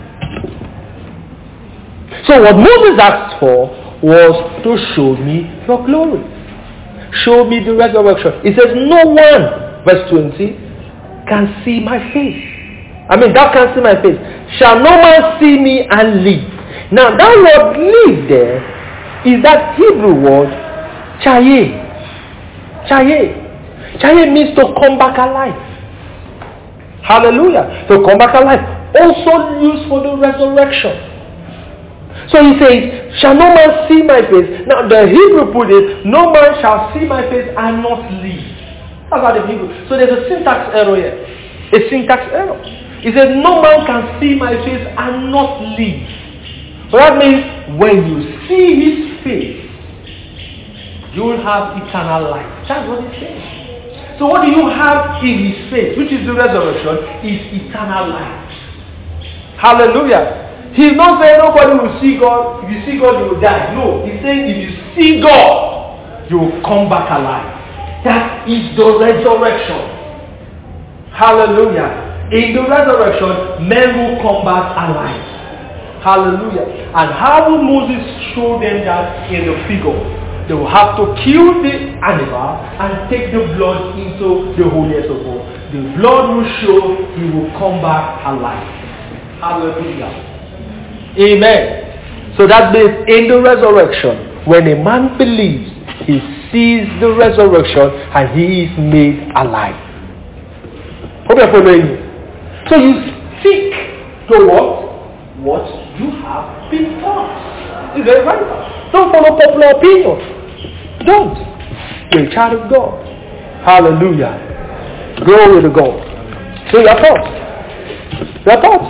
So what Moses asked for was to show me your glory. Show me the resurrection. He says, no one, verse twenty, can see my face. I mean, thou canst see my face. Shall no man see me and live? Now, that word live there is that Hebrew word, chaye. Chaye. Chaye means to come back alive. Hallelujah. To come back alive. Also used for the resurrection. So he says, shall no man see my face? Now the Hebrew put it, no man shall see my face and not live. That's how the Hebrew. So there's a syntax error here. A syntax error. He says, no man can see my face and not live. So that means when you see his face, you will have eternal life. That's what he's saying. So what do you have in his face, which is the resurrection, is eternal life. Hallelujah. He's not saying nobody will see God. If you see God, you will die. No, he's saying if you see God, you will come back alive. That is the resurrection. Hallelujah. In the resurrection, men will come back alive. Hallelujah. And how will Moses show them that in the figure? They will have to kill the animal and take the blood into the holiest of all. The blood will show he will come back alive. Hallelujah. Amen. So that means in the resurrection, when a man believes, he sees the resurrection and he is made alive. Hope you're following me. So you seek to what? What you have been taught. It's very vital. Don't follow popular opinion. Don't. You're a child of God. Hallelujah. Glory to God. So you're taught. You're taught.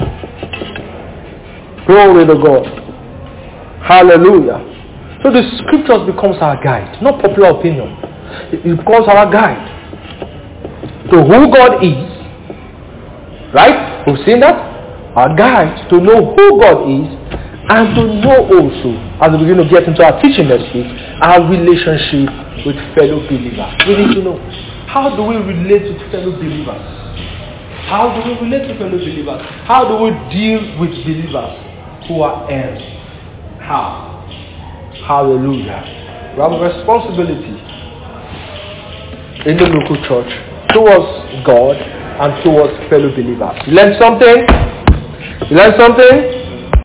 Glory to God. Hallelujah. So the scriptures becomes our guide, not popular opinion. It becomes our guide to who God is. Right? We've seen that. Our guide to know who God is, and to know also, as we begin to get into our teaching next week, our relationship with fellow believers. We need to know, how do we relate with fellow believers? How do we relate to fellow believers? How do we deal with believers who are erring? How? Hallelujah. We have a responsibility in the local church towards God and towards fellow believers. You learn something? You learn something?